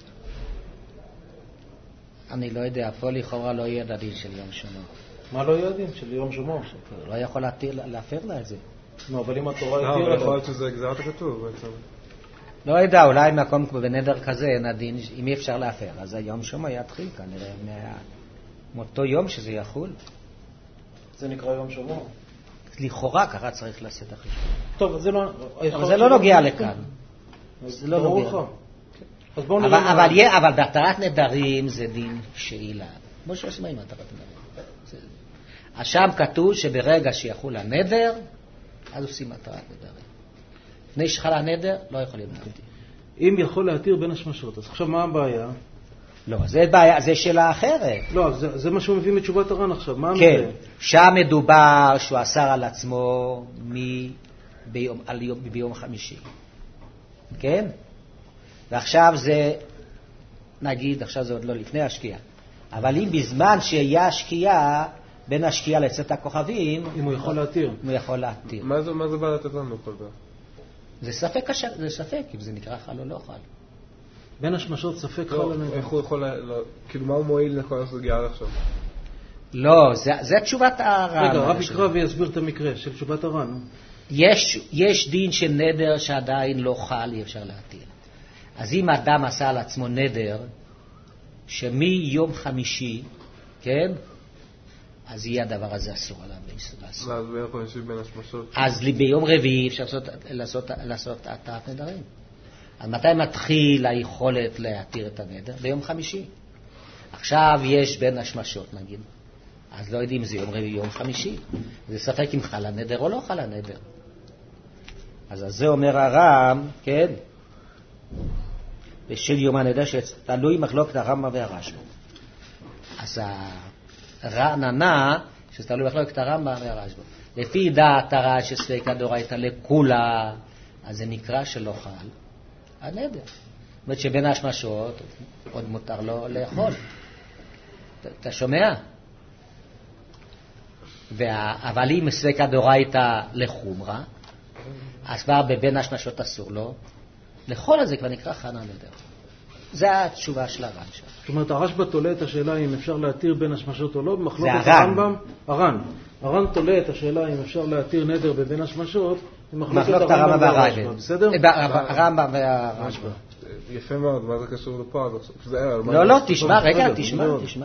[SPEAKER 2] אני לא יודע, פה לכאורה לא יהיה דין של יום שומו.
[SPEAKER 1] מה לא יהיה דין של יום שומו?
[SPEAKER 2] לא יכול להפר לה את זה.
[SPEAKER 1] לא, אבל אם התורה
[SPEAKER 4] התירה... לא, אבל יכול להיות שזה גזרת הכתוב בעצם.
[SPEAKER 2] לא יודע, אולי מקום בנדר כזה אין הדין, אם אי אפשר להפר, אז היום שומו יתחיל כנראה מאותו יום שזה יחול.
[SPEAKER 1] זה נקרא יום שומו?
[SPEAKER 2] לכאורה ככה צריך לעשות החשבון.
[SPEAKER 1] טוב, זה לא...
[SPEAKER 2] אבל זה לא נוגע לכאן. זה לא נוגע.
[SPEAKER 1] אז בואו נראה...
[SPEAKER 2] אבל בהתרת נדרים זה דין שאילה. כמו שעושים עם התרת נדרים. אז שם כתוב שברגע שיחול הנדר, אז עושים התרת נדרים. לפני שחל הנדר, לא יכולים להתיר.
[SPEAKER 1] אם יכול להתיר בין השמשות, אז עכשיו מה הבעיה?
[SPEAKER 2] לא, זה בעיה, זה שאלה אחרת.
[SPEAKER 1] לא, זה, זה מה שהוא מביא מתשובת הר"ן עכשיו. מה
[SPEAKER 2] כן,
[SPEAKER 1] המקרה?
[SPEAKER 2] שם מדובר שהוא אסר על עצמו מ... ביום, על יום, ביום חמישי. כן? ועכשיו זה נגיד, עכשיו זה עוד לא לפני השקיעה, אבל אם בזמן שיהיה השקיעה, בין השקיעה לצאת הכוכבים,
[SPEAKER 1] אם הוא יכול להתיר.
[SPEAKER 2] אם הוא יכול להתיר.
[SPEAKER 4] מה זה, מה זה בא לתת לנו כל זה?
[SPEAKER 2] זה ספק, זה ספק, אם זה נקרא חל או לא חל.
[SPEAKER 1] בין השמשות ספק חל או נדר.
[SPEAKER 4] איך הוא יכול, כאילו מה הוא מועיל לכל הסוגיה עד עכשיו?
[SPEAKER 2] לא, זה, זה תשובת הר"ן.
[SPEAKER 1] רגע, רב יקרא ויסביר את המקרה של תשובת הר"ן.
[SPEAKER 2] יש, יש דין של נדר שעדיין לא חל, אי אפשר להתיר. אז אם אדם עשה על עצמו נדר, שמיום חמישי, כן? אז יהיה הדבר הזה אסור עליו לאסור.
[SPEAKER 4] אז ביום חמישי בין השמשות?
[SPEAKER 2] אז ביום רביעי אפשר לעשות, לעשות, לעשות התרת נדרים. אז מתי מתחיל היכולת להתיר את הנדר? ביום חמישי. עכשיו יש בין השמשות, נגיד. אז לא יודעים אם זה יום רביעי, יום חמישי. זה ספק אם חל הנדר או לא חל הנדר. אז זה אומר הר"ם, כן? בשל יום הנדר שתלוי מחלוקת הרמב"ם והרשב"א. אז הרעננה, שתלוי מחלוקת הרמב"ם והרשב"א. לפי דעת הר"ש שספקא דאורייתא לכולה, אז זה נקרא שלא חל הנדר. זאת אומרת שבין השמשות עוד מותר לו לאכול. אתה שומע? אבל אם ספקא דאורייתא לחומרה, אז כבר בבין השמשות אסור לו. לכל הזה כבר נקרא חל הנדר. זה התשובה של הר"ן שם.
[SPEAKER 1] זאת אומרת, הרשב"א תולה את השאלה אם אפשר להתיר בין השמשות או לא, במחלוקת הרמב"ם, הר"ן. הר"ן תולה את השאלה אם אפשר להתיר נדר בבין השמשות, במחלוקת הרמב"ם והרשב"א. בסדר?
[SPEAKER 2] הרמב"ם והרשב"א.
[SPEAKER 4] יפה מאוד, מה זה קשור לפה?
[SPEAKER 2] לא, לא, תשמע, רגע, תשמע, תשמע.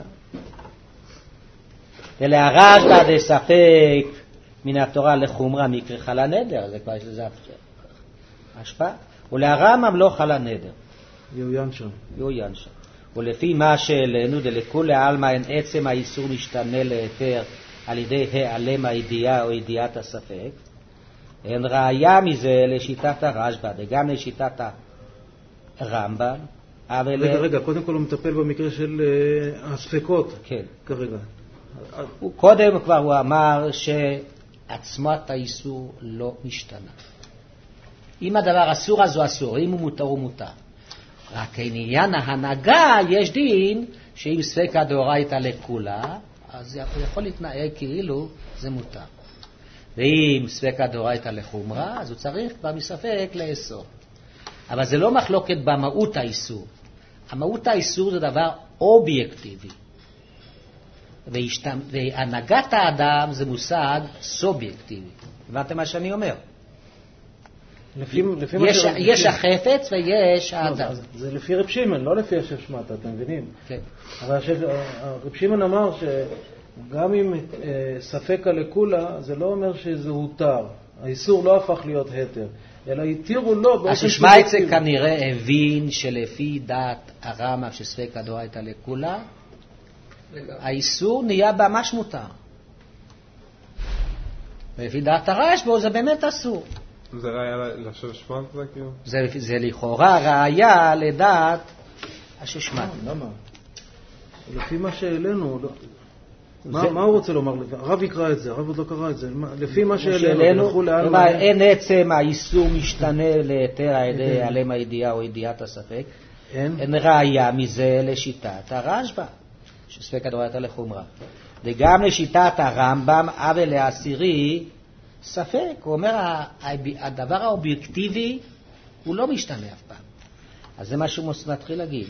[SPEAKER 2] ולהרשב"א דספק מן התורה לחומרה מקרה חל הנדר, זה כבר יש לזה השפעה. ולהרמב"ם לא חל הנדר.
[SPEAKER 1] יעוין שם.
[SPEAKER 2] יעוין שם. ולפי מה שאלינו דלכולי עלמא אין עצם האיסור משתנה להיתר על ידי העלם הידיעה או ידיעת הספק, אין ראיה מזה לשיטת הרשב"א וגם לשיטת הרמב"ם.
[SPEAKER 1] רגע, רגע, קודם כל הוא מטפל במקרה של הספקות.
[SPEAKER 2] כן.
[SPEAKER 1] כרגע.
[SPEAKER 2] קודם כבר הוא אמר שעצמת האיסור לא משתנה. אם הדבר אסור אז הוא אסור, אם הוא מותר הוא מותר. רק עניין ההנהגה יש דין שאם ספקא דאורייתא לכולה, אז הוא יכול להתנהג כאילו זה מותר. ואם ספקא דאורייתא לחומרה, אז הוא צריך כבר מספק לאסור. אבל זה לא מחלוקת במהות האיסור. המהות האיסור זה דבר אובייקטיבי. והנהגת האדם זה מושג סובייקטיבי. הבנתם מה שאני אומר?
[SPEAKER 1] לפי, לפי
[SPEAKER 2] יש,
[SPEAKER 1] ש...
[SPEAKER 2] יש
[SPEAKER 1] לפי...
[SPEAKER 2] החפץ ויש האדם.
[SPEAKER 1] לא, זה, זה לפי רב שמעון, לא לפי השם שמעת, אתם מבינים?
[SPEAKER 2] כן.
[SPEAKER 1] אבל השם, רב שמעון אמר שגם אם אה, ספקא לכולה, זה לא אומר שזה הותר. האיסור לא הפך להיות היתר, אלא התירו לו באופן...
[SPEAKER 2] השמייצה כנראה הבין שלפי דעת הרמב"ם שספקא דאורייתא לכולה, האיסור נהיה ממש מותר. ולפי דעת הרשב"א זה באמת אסור.
[SPEAKER 4] זה ראיה לשושמן זה כאילו?
[SPEAKER 2] זה, זה לכאורה ראיה לדעת השושמן.
[SPEAKER 1] למה? לפי מה שאלינו, לא... מה, מה הוא רוצה לומר? הרב יקרא את זה, הרב עוד לא קרא את זה. לפי מה שאלינו,
[SPEAKER 2] אין עצם האיסור משתנה להיתר על ידי העלם הידיעה או ידיעת הספק.
[SPEAKER 1] אין?
[SPEAKER 2] אין ראיה מזה לשיטת הרשב"א, שספקא דאורייתא לחומרה. וגם לשיטת הרמב"ם, אבל לעשירי, ספק. הוא אומר, הדבר האובייקטיבי הוא לא משתנה אף פעם. אז זה מה שהוא מתחיל להגיד.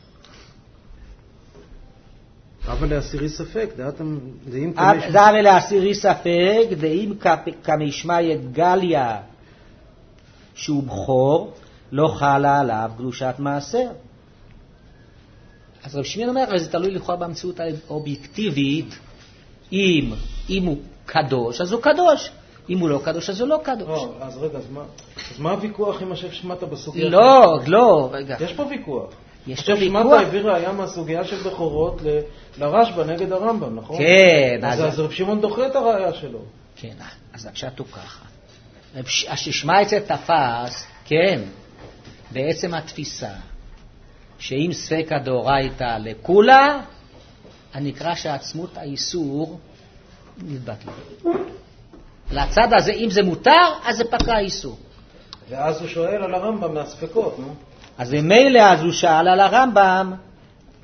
[SPEAKER 1] אבל לעשירי ספק, דעתם, דעים
[SPEAKER 2] כמשמע... אבל לעשירי ספק, דעים כמשמע גליה, שהוא בכור, לא חלה עליו קדושת מעשר. אז רב שמעון אומר, זה תלוי לכאורה במציאות האובייקטיבית, אם, אם הוא קדוש, אז הוא קדוש. אם הוא לא קדוש, אז הוא לא קדוש.
[SPEAKER 1] לא, אז רגע, אז מה, אז מה הוויכוח עם השם שמעת בסוגיה?
[SPEAKER 2] לא, לא, רגע.
[SPEAKER 1] יש פה ויכוח.
[SPEAKER 2] יש פה ויכוח.
[SPEAKER 1] השם שמעת הביא ראיה מהסוגיה של בכורות ל... לרשב"א נגד הרמב"ם, נכון?
[SPEAKER 2] כן.
[SPEAKER 1] אז, אז רב שמעון דוחה את הראיה שלו.
[SPEAKER 2] כן, אז הפשט הוא ככה. השמייצה תפס, כן, בעצם התפיסה, שאם ספקא דאורייתא לכולה, הנקרא שעצמות האיסור נתבטלה. לצד הזה, אם זה מותר, אז זה פקע האיסור.
[SPEAKER 1] ואז הוא שואל על הרמב"ם מהספקות, נו?
[SPEAKER 2] אז ממילא אז הוא שאל על הרמב"ם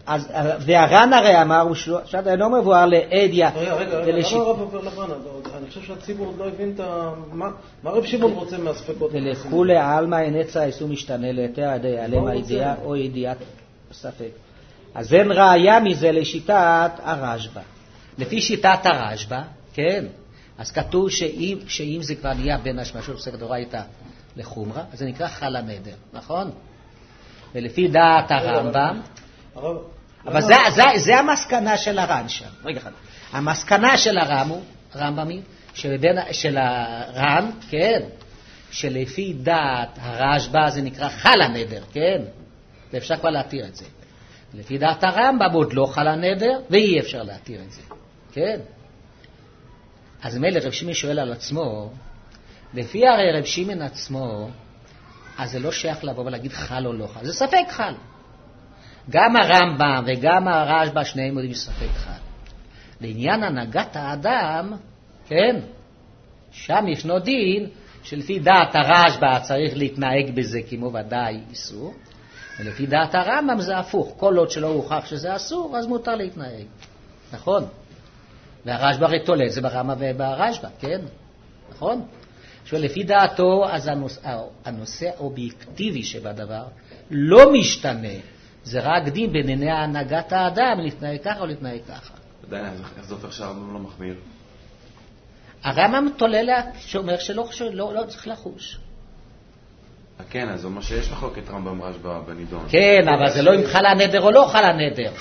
[SPEAKER 2] אז, והר"ן הרי אמר, עכשיו אינו מבואר לאדיה.
[SPEAKER 1] רגע, רגע, רגע, למה הרב עובר לר"ן? אני חושב שהציבור עוד לא הבין את ה... מה רב שמעון רוצה מהספקות?
[SPEAKER 2] ולכולי עלמא הנצא איסור משתנה להיתר על ידי יעלם הידיעה או ידיעת ספק. אז אין ראיה מזה לשיטת הרשב"א. לפי שיטת הרשב"א, כן, אז כתוב שאם, שאם זה כבר נהיה בין השמשו פסק דאורייתא לחומרה, אז זה נקרא חל הנדר, נכון? ולפי דעת הרמב"ם, אבל זה, זה, זה המסקנה של הר"ן שם. רגע אחד. המסקנה של הרמב"ם היא של הר"ן, כן, שלפי דעת הרשב"א זה נקרא חל הנדר, כן? ואפשר כבר להתיר את זה. לפי דעת הרמב"ם עוד לא חל הנדר, ואי אפשר להתיר את זה, כן? אז מילא רב שמעון שואל על עצמו, לפי הרי רב שמעון עצמו, אז זה לא שייך לבוא ולהגיד חל או לא חל, זה ספק חל. גם הרמב"ם וגם הרשב"א שניהם יודעים ספק חל. לעניין הנהגת האדם, כן, שם ישנו דין שלפי דעת הרשב"א צריך להתנהג בזה כמו ודאי איסור, ולפי דעת הרמב"ם זה הפוך, כל עוד שלא הוכח שזה אסור, אז מותר להתנהג, נכון? והרשב"א הרי תולה את זה ברמב"ם וברשב"א, כן? נכון? שלפי דעתו, אז הנושא, הנושא האובייקטיבי שבדבר לא משתנה. זה רק דין בין עיני הנהגת האדם, להתנהג ככה או להתנהג ככה.
[SPEAKER 6] עדיין, איך זה הופך שהרמב"ם לא מחמיר?
[SPEAKER 2] הרמב"ם תולה לה, שאומר שלא לא, לא צריך לחוש.
[SPEAKER 6] כן, אז זה אומר שיש מחלוקת רמב"ם רשב"א בנידון.
[SPEAKER 2] כן, אבל זה לא אם חל הנדר או לא חל הנדר.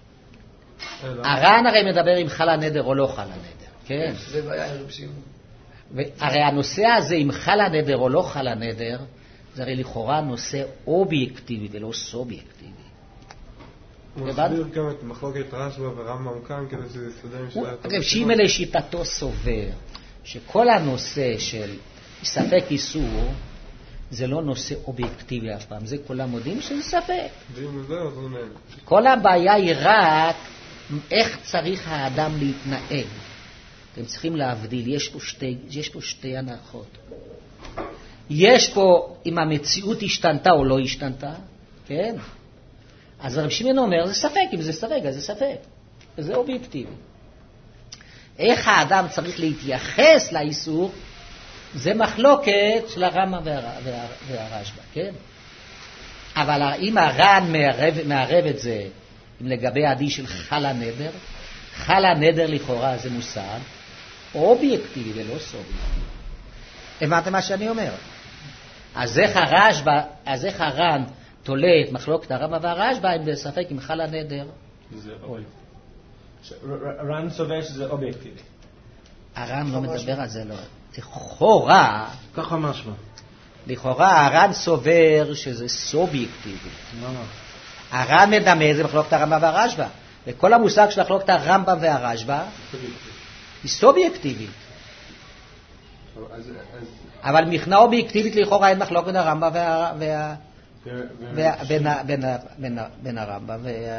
[SPEAKER 2] הר"ן הרי מדבר אם חל הנדר או לא חל הנדר, כן?
[SPEAKER 5] זה בעיה רב שמעון.
[SPEAKER 2] הרי הנושא הזה, אם חל הנדר או לא חל הנדר, זה הרי לכאורה נושא אובייקטיבי ולא סובייקטיבי.
[SPEAKER 4] הוא מסביר גם את מחלוקת רשב"א ורמב"ם כאן כדי שזה יסתדר עם שאלה...
[SPEAKER 2] רב שמעון לשיטתו סובר שכל הנושא של ספק איסור זה לא נושא אובייקטיבי אף פעם, זה כולם מודים שזה ספק.
[SPEAKER 4] ואם זה, אז הוא נהן.
[SPEAKER 2] כל הבעיה היא רק איך צריך האדם להתנהג. אתם צריכים להבדיל, יש פה שתי, יש פה שתי הנחות. יש פה אם המציאות השתנתה או לא השתנתה, כן? אז רב שמעון אומר, זה ספק, אם זה ספק, אז זה ספק. זה אובייקטיבי. איך האדם צריך להתייחס לאיסור, זה מחלוקת של הרמב"ם והרשב"א, כן? אבל אם הר"ן מערב, מערב את זה לגבי הדין של חל הנדר, חל הנדר לכאורה זה מושג אובייקטיבי ולא סובייקטיבי. הבנתם מה שאני אומר? אז איך הרשב"א, אז איך הר"ן תולה את מחלוקת הרמב"ם והרשב"א אם בספק אם חל הנדר?
[SPEAKER 3] זה אובייקטיבי. ר"ן סובר שזה אובייקטיבי.
[SPEAKER 2] הר"ן לא מדבר על זה, לא. לכאורה,
[SPEAKER 1] ככה משמע.
[SPEAKER 2] לכאורה הר"ן סובר שזה סובייקטיבי.
[SPEAKER 1] למה?
[SPEAKER 2] הר"ן מדמה זה מחלוקת הרמב"ם והרשב"א. וכל המושג של מחלוקת הרמב"ם והרשב"א היא סובייקטיבית. אבל מבחינה אובייקטיבית לכאורה אין מחלוקת בין הרמב"ם בין הרמב"ם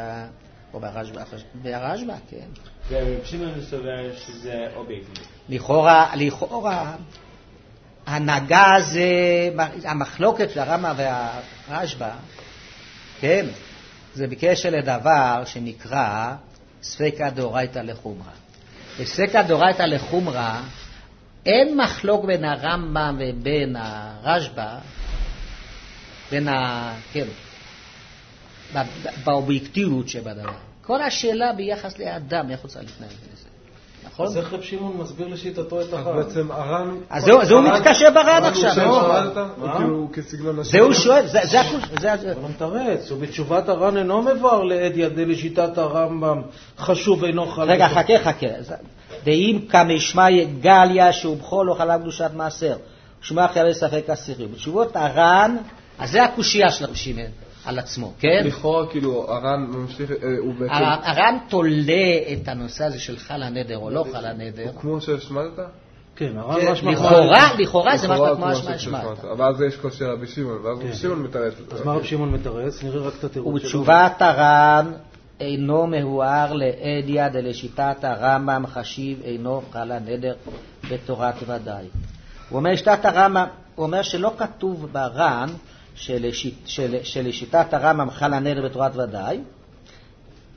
[SPEAKER 2] והרשב"א, כן.
[SPEAKER 3] ורב שמעון סובר שזה אובייקטיבי.
[SPEAKER 2] לכאורה, לכאורה, הנהגה זה, המחלוקת של הרמב"ם והרשב"א, כן, זה בקשר לדבר שנקרא ספקא דאורייתא לחומרא. בספקא דאורייתא לחומרא אין מחלוק בין הרמב"ם ובין הרשב"א, בין ה... כן, באובייקטיביות שבדבר. כל השאלה ביחס לאדם, איך רוצה להתנהג לזה. נכון?
[SPEAKER 1] אז איך רב שמעון מסביר לשיטתו את הר"ן?
[SPEAKER 4] אז בעצם הר"ן...
[SPEAKER 2] אז זהו מתקשר בר"ן עכשיו.
[SPEAKER 4] הוא כסגנון השאלה.
[SPEAKER 2] זהו שואל, זה הכול.
[SPEAKER 1] אבל הוא מתרץ, ובתשובת הר"ן אינו מבואר לעדיא דלשיטת הרמב"ם חשוב אינו חל.
[SPEAKER 2] רגע, חכה, חכה. דאם כמשמע גליה שהוא בכל לא חלב קדושת מעשר, שמע חייב ספק עשירי. בתשובות הר"ן, אז זה הקושייה של רב שמעון על עצמו, כן?
[SPEAKER 4] לכאורה, כאילו, הר"ן ממשיך, הוא בעצם...
[SPEAKER 2] הר"ן תולה את הנושא הזה של חל הנדר או לא חל הנדר.
[SPEAKER 4] כמו שהשמדת?
[SPEAKER 1] כן, הר"ן משמע...
[SPEAKER 2] לכאורה, לכאורה זה משמע כמו שהשמדת.
[SPEAKER 4] אבל אז יש קושי רבי שמעון, ואז רבי שמעון מתרץ.
[SPEAKER 1] אז מה רבי שמעון מתרץ? נראה רק את התירוץ שלו.
[SPEAKER 2] ובתשובת הר"ן אינו מהואר לעדיא דלשיטת הרמב"ם חשיב אינו חל הנדר בתורת ודאי. הוא אומר שיטת הרמב"ם, הוא אומר שלא כתוב בר"ן שלשיטת הרמב"ם חל הנדר בתורת ודאי,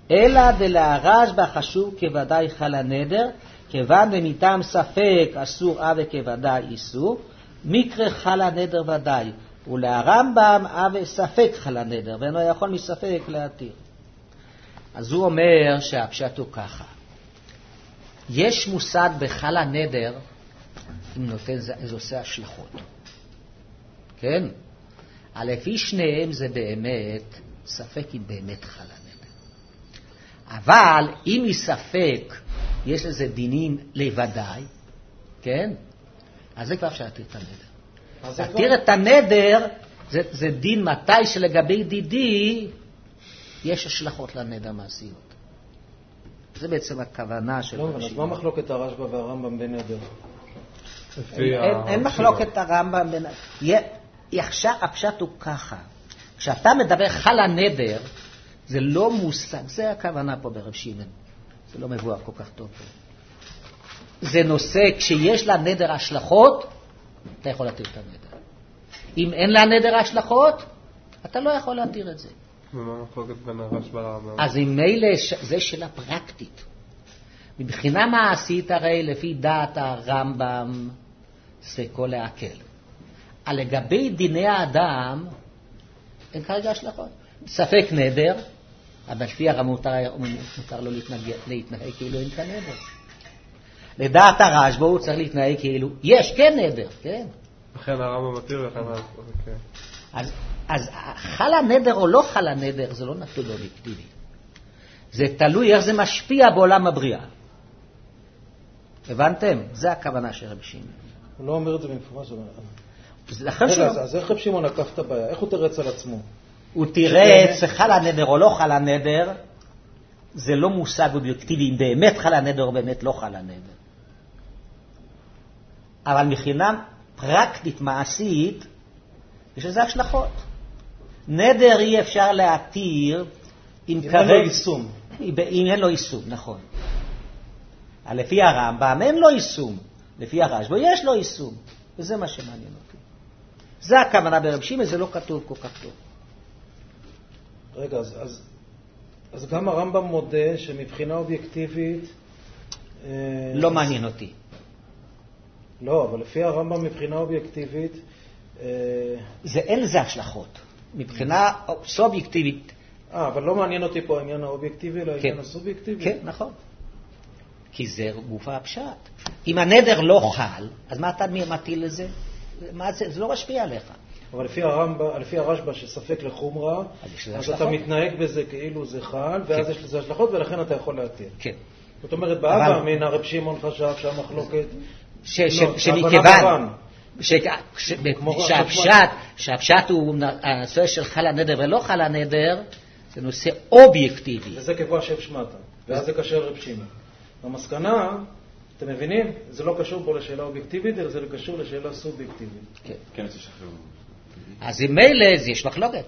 [SPEAKER 2] אלא דלהרשב"א חשוב כוודאי חל הנדר, כיוון דמטעם ספק אסור אבה כוודאי איסור, מקרה חל הנדר ודאי, ולהרמב"ם אבה ספק חל הנדר, ואינו יכול מספק להתיר. אז הוא אומר שהפשט הוא ככה. יש מושג בחל הנדר, אם נותן זה, זה עושה השלכות. כן? לפי שניהם זה באמת, ספק אם באמת חל הנדר. אבל אם מספק יש לזה דינים לוודאי, כן? אז זה כבר אפשר להתיר את הנדר. להתיר את הנדר זה, זה דין מתי שלגבי דידי יש השלכות לנדר מעשיות. זה בעצם הכוונה של...
[SPEAKER 1] לא, אז מה מחלוקת הרשב"א והרמב"ם בנדר?
[SPEAKER 2] אין מחלוקת הרמב"ם בין... הפשט הוא ככה. כשאתה מדבר חל הנדר, זה לא מושג, זה הכוונה פה ברב שמעון. זה לא מבואר כל כך טוב. זה נושא, כשיש לה נדר השלכות, אתה יכול להתיר את הנדר. אם אין לה נדר השלכות, אתה לא יכול להתיר את זה.
[SPEAKER 4] ומה מחלוקת בין הרשב"א לרמב"ם?
[SPEAKER 2] אז אם מילא, זה שאלה פרקטית. מבחינה מעשית הרי לפי דעת הרמב"ם ספקו להקל. על לגבי דיני האדם אין כרגע השלכות. ספק נדר, אבל לפי הרמב"ם מותר, מותר לו להתנהג כאילו אין כאן נדר. לדעת הרשב"א הוא צריך להתנהג כאילו יש כן נדר, כן?
[SPEAKER 4] לכן הרמב"ם מתיר לכן הרמב"ם, כן.
[SPEAKER 2] אז, אז חל הנדר או לא חל הנדר זה לא נתון אובייקטיבי. זה תלוי איך זה משפיע בעולם הבריאה. הבנתם? זה הכוונה של רב שמעון.
[SPEAKER 1] הוא לא אומר את זה במפורש.
[SPEAKER 2] רגע,
[SPEAKER 1] אז איך רב שמעון עקף את הבעיה? איך הוא תרץ על עצמו?
[SPEAKER 2] הוא תירץ חל הנדר או לא חל הנדר, זה לא מושג אובייקטיבי אם באמת חל הנדר או באמת לא חל הנדר. אבל מבחינה פרקטית מעשית יש לזה השלכות. נדר אי אפשר להתיר אם
[SPEAKER 1] אין לו יישום.
[SPEAKER 2] אם אין לו יישום, נכון. לפי הרמב"ם אין לו יישום, לפי הרשב"א יש לו יישום, וזה מה שמעניין אותי. זה הכוונה ברב שמעון, זה לא כתוב כל כך טוב.
[SPEAKER 1] רגע, אז, אז, אז גם הרמב"ם מודה שמבחינה אובייקטיבית...
[SPEAKER 2] לא מעניין אותי.
[SPEAKER 1] לא, אבל לפי הרמב"ם מבחינה אובייקטיבית...
[SPEAKER 2] זה אין לזה השלכות. מבחינה סובייקטיבית...
[SPEAKER 1] אה, אבל לא מעניין אותי פה העניין האובייקטיבי, אלא העניין הסובייקטיבי.
[SPEAKER 2] כן, נכון. כי זה גוף הפשט. אם הנדר לא חל, אז מה אתה מטיל לזה? מה זה? זה לא משפיע עליך.
[SPEAKER 1] אבל לפי הרמב"ם, לפי הרשב"א שספק לחומרה, אז, אז אתה מתנהג בזה כאילו זה חל, ואז כן. יש לזה השלכות, ולכן אתה יכול להתיר.
[SPEAKER 2] כן.
[SPEAKER 1] זאת אומרת, באבא מן הרב שמעון חשב שהמחלוקת...
[SPEAKER 2] ש, ש, לא, שמכיוון, שהפשט, שהפשט הוא הנושא של חל הנדר ולא חל הנדר, זה נושא אובייקטיבי.
[SPEAKER 1] וזה כמו השף שמטה, ואז זה קשר רב שמעון. המסקנה, אתם מבינים? זה לא קשור פה לשאלה אובייקטיבית, אלא זה קשור לשאלה סובייקטיבית.
[SPEAKER 2] כן.
[SPEAKER 6] כן, זה שחרור.
[SPEAKER 2] אז אם מילא, יש מחלוקת.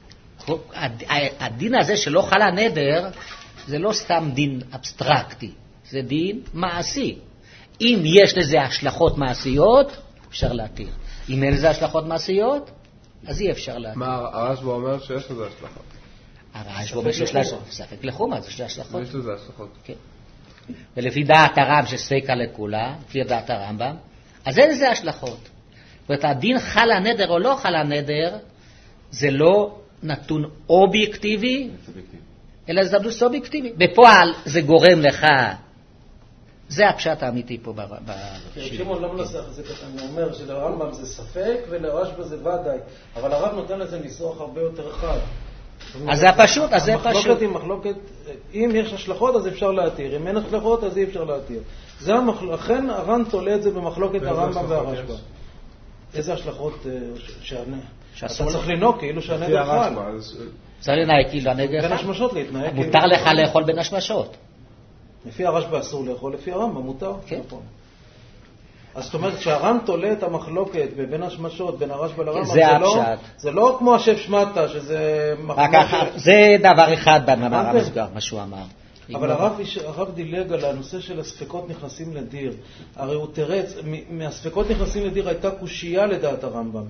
[SPEAKER 2] הדין הזה שלא חל הנדר, זה לא סתם דין אבסטרקטי, זה דין מעשי. אם יש לזה השלכות מעשיות, אפשר להתיר. אם אין לזה השלכות מעשיות, אז אי אפשר להתיר.
[SPEAKER 4] מה, הרשב"א אומר שיש לזה השלכות?
[SPEAKER 2] הרשב"א אומר שיש לזה השלכות. ספק לחומרה, יש לזה השלכות.
[SPEAKER 4] יש לזה השלכות. כן.
[SPEAKER 2] ולפי דעת הרב שספקה לכולה, לפי דעת הרמב"ם, אז אין לזה השלכות. זאת אומרת, הדין חל הנדר או לא חל הנדר, זה לא נתון אובייקטיבי, אלא זה נתון סובייקטיבי. בפועל זה גורם לך, זה הפשט האמיתי פה בשביל.
[SPEAKER 1] שמעון לא מנסח את זה ככה, אני אומר שלרמב"ם זה ספק ולרשב"א זה ודאי, אבל הרב נותן לזה ניסוח הרבה יותר חד.
[SPEAKER 2] אז זה פשוט, אז זה פשוט.
[SPEAKER 1] המחלוקת היא מחלוקת, אם יש השלכות אז אפשר להתיר, אם אין השלכות אז אי אפשר להתיר. זה המחלוקת, לכן הר"ן תולה את זה במחלוקת הרמב"ם והרשב"א. איזה השלכות שענה? אתה צריך לנהוג כאילו שהנדר חל.
[SPEAKER 2] צריך לנהוג כאילו הנדר חל.
[SPEAKER 1] בין השמשות להתנהג.
[SPEAKER 2] מותר לך לאכול בין השמשות.
[SPEAKER 1] לפי הרשב"א אסור לאכול, לפי הרמב"ם מותר. נכון. אז זאת אומרת שהר"ן תולה את המחלוקת בין השמשות, בין הרשב"א לרמב"ם, זה לא כמו השף שמטה, שזה מחלוקת.
[SPEAKER 2] זה דבר אחד במאמר המסגר, מה שהוא אמר.
[SPEAKER 1] אבל הרב דילג על הנושא של הספקות נכנסים לדיר. הרי הוא תרץ, מהספקות נכנסים לדיר הייתה קושייה לדעת הרמב"ם.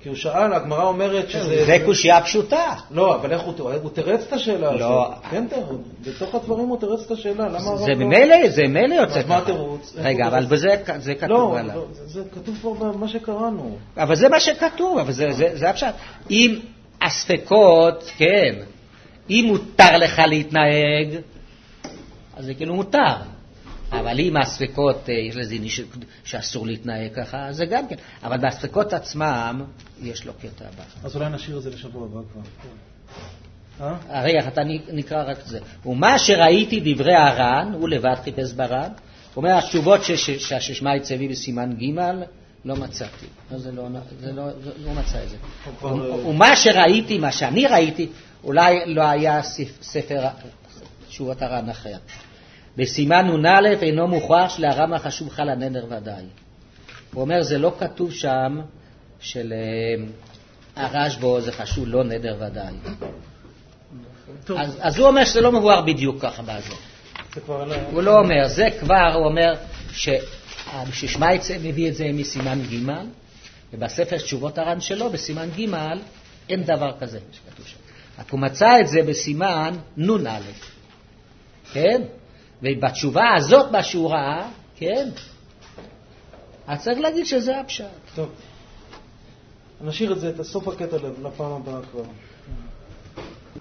[SPEAKER 1] כי הוא שאל, הגמרא אומרת שזה...
[SPEAKER 2] זה קושיה פשוטה.
[SPEAKER 1] לא, אבל איך הוא, הוא תרץ את השאלה?
[SPEAKER 2] לא.
[SPEAKER 1] כן, בתוך הדברים הוא תרץ את השאלה. למה
[SPEAKER 2] זה ממילא, זה ממילא יוצא
[SPEAKER 1] ככה. מה התירוץ?
[SPEAKER 2] רגע, אבל זה כתוב עליו.
[SPEAKER 1] לא, זה כתוב פה במה שקראנו.
[SPEAKER 2] אבל זה מה שכתוב, אבל זה הפשט. אם הספקות, כן, אם מותר לך להתנהג, אז זה כאילו מותר. אבל אם הספקות, יש לזה ניש שאסור להתנהג ככה, זה גם כן. אבל בספקות עצמם, יש לו קטע הבא.
[SPEAKER 1] אז אולי נשאיר את זה לשבוע הבא כבר.
[SPEAKER 2] רגע, אתה נקרא רק זה. ומה שראיתי דברי הר"ן, הוא לבד חיפש בר"ן, הוא אומר, התשובות שהשמאי צבי בסימן ג' לא מצאתי. זה לא מצא את זה. ומה שראיתי, מה שאני ראיתי, אולי לא היה ספר תשובות הר"ן אחר. בסימן נ"א אינו מוכרח שלהר"ם חשוב חל הנדר ודאי. הוא אומר, זה לא כתוב שם של הרשב"א זה חשוב לא נדר ודאי. אז, אז הוא אומר שזה לא מבואר בדיוק ככה בזה. הוא לא אומר, זה כבר, הוא אומר ששמאי מביא את זה מסימן ג' ובספר תשובות הר"ן שלו, בסימן ג' אין דבר כזה שכתוב שם. רק הוא מצא את זה בסימן נ"א. כן? ובתשובה הזאת, בשורה, כן, אז צריך להגיד שזה הפשט.
[SPEAKER 1] טוב. נשאיר את זה, את הסוף הקטע לפעם הבאה כבר.